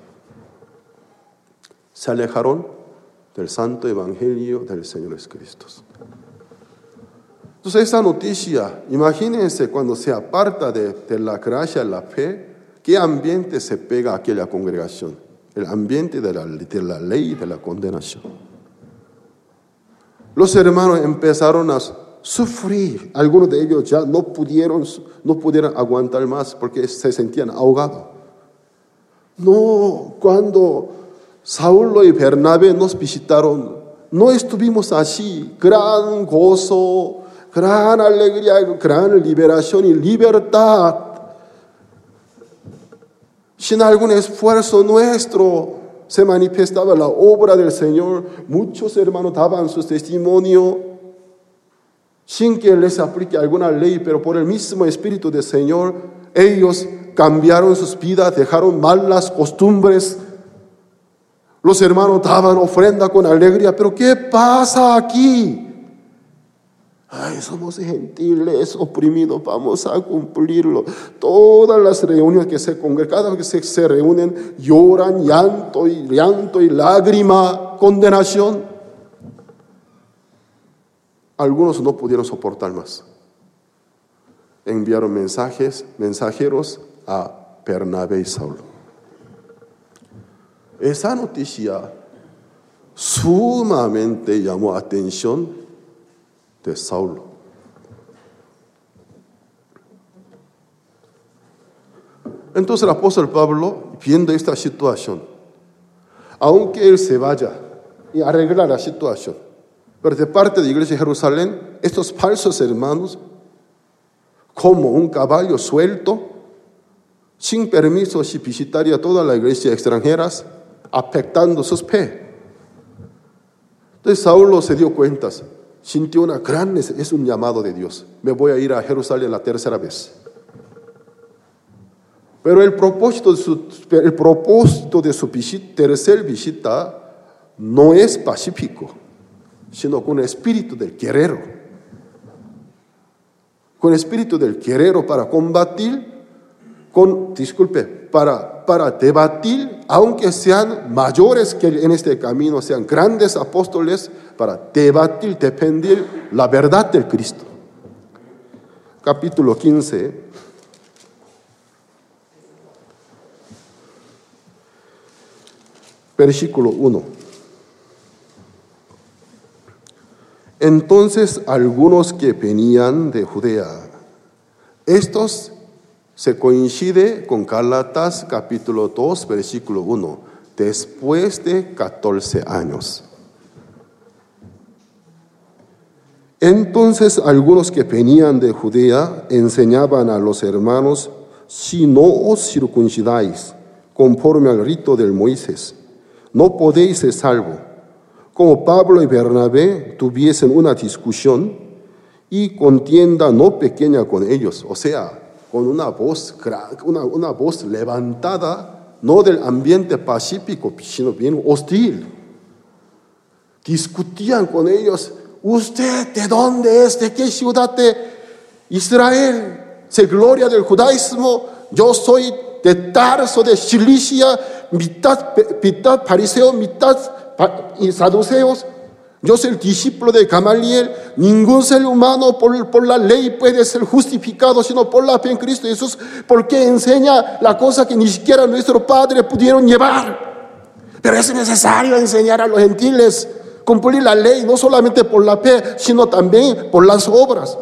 Se alejaron del santo evangelio del Señor Jesucristo. Entonces, esa noticia, imagínense cuando se aparta de, de la gracia, la fe, ¿qué ambiente se pega a aquella congregación? El ambiente de la, de la ley y de la condenación. Los hermanos empezaron a sufrir. Algunos de ellos ya no pudieron, no pudieron aguantar más porque se sentían ahogados. No, cuando Saulo y Bernabé nos visitaron, no estuvimos así. Gran gozo, gran alegría, gran liberación y libertad. Sin algún esfuerzo nuestro se manifestaba la obra del Señor. Muchos hermanos daban su testimonio sin que les aplique alguna ley, pero por el mismo Espíritu del Señor, ellos cambiaron sus vidas, dejaron malas costumbres. Los hermanos daban ofrenda con alegría, pero ¿qué pasa aquí? Ay, somos gentiles, oprimidos, vamos a cumplirlo. Todas las reuniones que se congregan, cada vez que se, se reúnen, lloran, llanto y llanto y lágrima, condenación. Algunos no pudieron soportar más. Enviaron mensajes, mensajeros a Bernabé y Saulo. Esa noticia sumamente llamó atención de Saulo. Entonces el apóstol Pablo, viendo esta situación, aunque él se vaya y arregla la situación, pero de parte de la iglesia de Jerusalén, estos falsos hermanos, como un caballo suelto, sin permiso, si visitaría a toda la iglesia extranjeras, afectando sus fe. Entonces Saulo se dio cuenta, sintió una gran necesidad, es un llamado de Dios. Me voy a ir a Jerusalén la tercera vez. Pero el propósito de su, el propósito de su visita, tercer visita no es pacífico, sino con el espíritu del guerrero. Con el espíritu del guerrero para combatir, con, disculpe, para, para debatir, aunque sean mayores que en este camino, sean grandes apóstoles, para debatir, defender la verdad del Cristo. Capítulo quince. Versículo uno. Entonces algunos que venían de Judea, estos se coincide con Gálatas capítulo dos, versículo uno, después de catorce años. Entonces algunos que venían de Judea enseñaban a los hermanos, si no os circuncidáis conforme al rito del Moisés, no podéis ser salvos. Como Pablo y Bernabé tuviesen una discusión y contienda no pequeña con ellos, o sea, con una voz, una, una voz levantada, no del ambiente pacífico, sino bien hostil. Discutían con ellos, ¿usted de dónde es? ¿De qué ciudad de Israel? ¿Se gloria del judaísmo? Yo soy de Tarso, de Cilicia, mitad, mitad fariseo, mitad y saduceos. Yo soy el discípulo de Gamaliel. Ningún ser humano por, por la ley puede ser justificado, sino por la fe en Cristo Jesús, porque enseña la cosa que ni siquiera nuestros padres pudieron llevar. Pero es necesario enseñar a los gentiles, cumplir la ley, no solamente por la fe, sino también por las obras.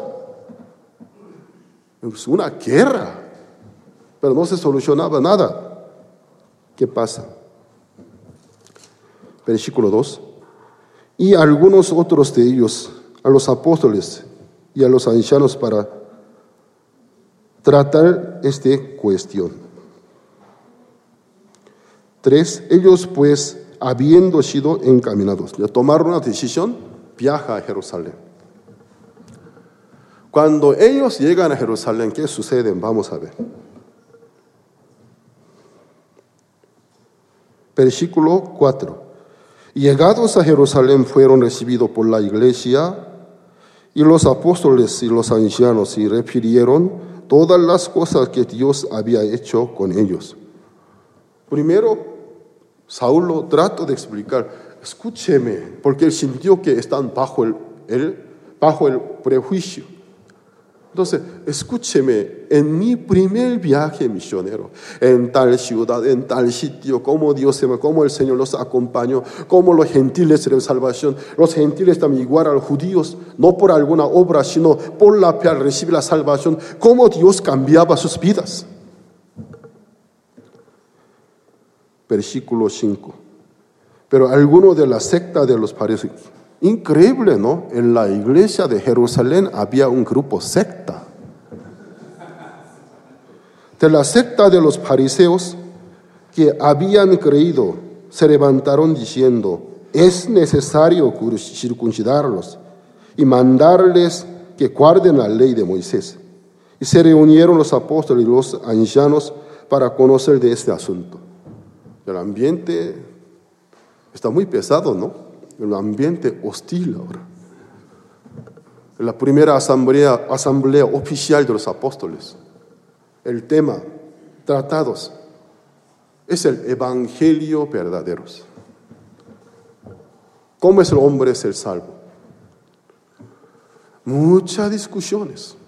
Es una guerra, pero no se solucionaba nada. ¿Qué pasa? Versículo dos. Y algunos otros de ellos, a los apóstoles y a los ancianos, para tratar esta cuestión. Tres, ellos pues, habiendo sido encaminados, tomaron una decisión, viaja a Jerusalén. Cuando ellos llegan a Jerusalén, ¿qué sucede? Vamos a ver. Versículo cuatro. Llegados a Jerusalén fueron recibidos por la iglesia y los apóstoles y los ancianos y refirieron todas las cosas que Dios había hecho con ellos. Primero, Saulo trata de explicar, escúcheme, porque él sintió que están bajo el, el, bajo el prejuicio. Entonces, escúcheme, en mi primer viaje misionero, en tal ciudad, en tal sitio, cómo Dios se me, cómo el Señor los acompañó, cómo los gentiles recibieron salvación, los gentiles también igual a los judíos, no por alguna obra, sino por la fe al recibir la salvación, cómo Dios cambiaba sus vidas. Versículo cinco. Pero alguno de la secta de los fariseos, increíble, ¿no? En la iglesia de Jerusalén había un grupo secta. De la secta de los fariseos que habían creído, se levantaron diciendo, es necesario circuncidarlos y mandarles que guarden la ley de Moisés. Y se reunieron los apóstoles y los ancianos para conocer de este asunto. El ambiente está muy pesado, ¿no? El ambiente hostil ahora. La primera asamblea, asamblea oficial de los apóstoles. El tema, tratados, es el evangelio verdadero. ¿Cómo es el hombre ser salvo? Muchas discusiones.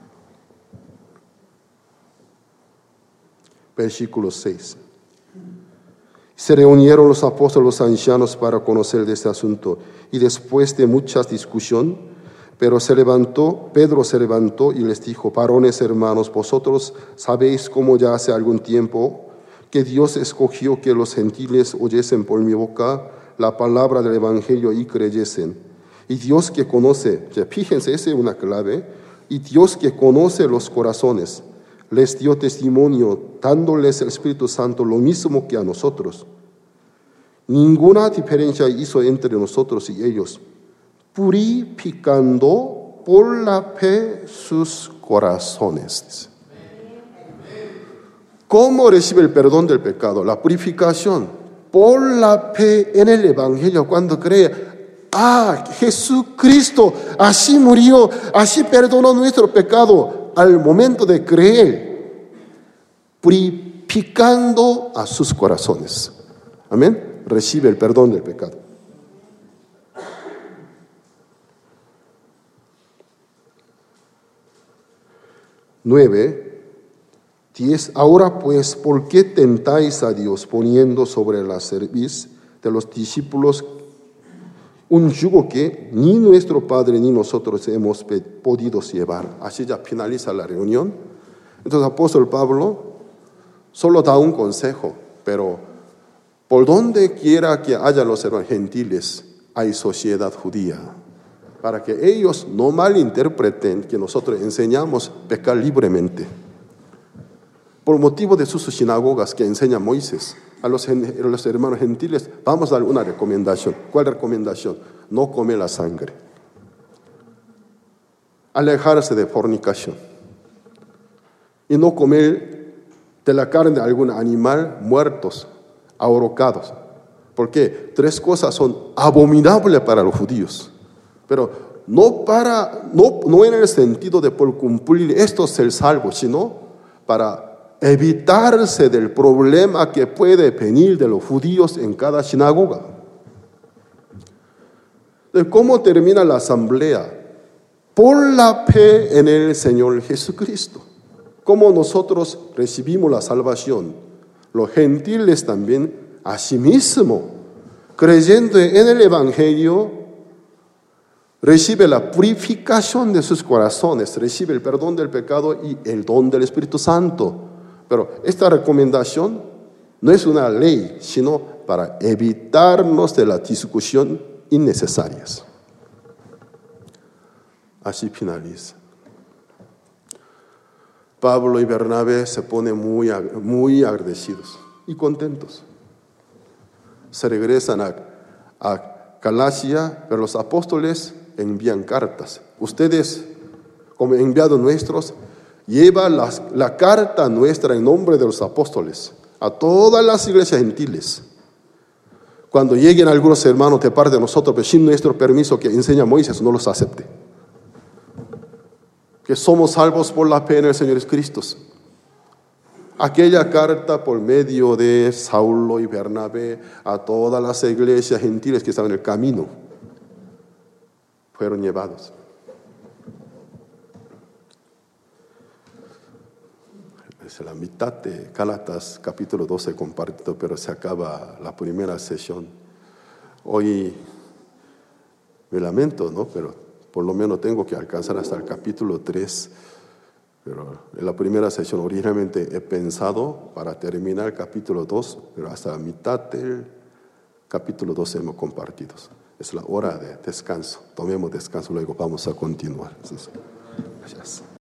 Versículo seis. Se reunieron los apóstoles, los ancianos, para conocer de este asunto. Y después de muchas discusiones, pero se levantó, Pedro se levantó y les dijo, varones hermanos, vosotros sabéis cómo ya hace algún tiempo que Dios escogió que los gentiles oyesen por mi boca la palabra del evangelio y creyesen. Y Dios que conoce, fíjense, esa es una clave, y Dios que conoce los corazones, les dio testimonio, dándoles el Espíritu Santo lo mismo que a nosotros. Ninguna diferencia hizo entre nosotros y ellos, purificando por la fe sus corazones. ¿Cómo recibe el perdón del pecado? La purificación, por la fe en el Evangelio, cuando cree, ah, Jesucristo así murió, así perdonó nuestro pecado. Al momento de creer, purificando a sus corazones. Amén. Recibe el perdón del pecado. Nueve, diez. Ahora pues, ¿por qué tentáis a Dios poniendo sobre la cerviz de los discípulos un yugo que ni nuestro Padre ni nosotros hemos podido llevar? Así ya finaliza la reunión. Entonces el apóstol Pablo solo da un consejo, pero por donde quiera que haya los hermanos gentiles, hay sociedad judía, para que ellos no malinterpreten que nosotros enseñamos pecar libremente. Por motivo de sus sinagogas que enseña Moisés, a los, a los hermanos gentiles, vamos a dar una recomendación. ¿Cuál recomendación? No comer la sangre. Alejarse de fornicación. Y no comer de la carne de algún animal muertos, ahorcados. ¿Por qué? Tres cosas son abominables para los judíos. Pero no, para, no, no en el sentido de por cumplir esto ser salvo, sino para evitarse del problema que puede venir de los judíos en cada sinagoga. ¿Cómo termina la asamblea? Por la fe en el Señor Jesucristo. ¿Cómo nosotros recibimos la salvación? Los gentiles también, asimismo, creyendo en el Evangelio, recibe la purificación de sus corazones, recibe el perdón del pecado y el don del Espíritu Santo. Pero esta recomendación no es una ley, sino para evitarnos de la discusión innecesarias. Así finaliza. Pablo y Bernabé se ponen muy, muy agradecidos y contentos. Se regresan a, a Galacia, pero los apóstoles envían cartas. Ustedes, como enviados nuestros, llevan la, la carta nuestra en nombre de los apóstoles a todas las iglesias gentiles. Cuando lleguen algunos hermanos de parte de nosotros, pero sin nuestro permiso que enseña Moisés, no los acepte. Que somos salvos por la fe en el Señor Jesucristo. Aquella carta por medio de Saulo y Bernabé a todas las iglesias gentiles que estaban en el camino fueron llevados. Es la mitad de Gálatas capítulo doce compartido, pero se acaba la primera sesión. Hoy me lamento, ¿no? Pero por lo menos tengo que alcanzar hasta el capítulo tres. Pero en la primera sesión originalmente he pensado para terminar el capítulo dos, pero hasta la mitad del capítulo dos hemos compartido. Es la hora de descanso. Tomemos descanso, luego vamos a continuar. Gracias.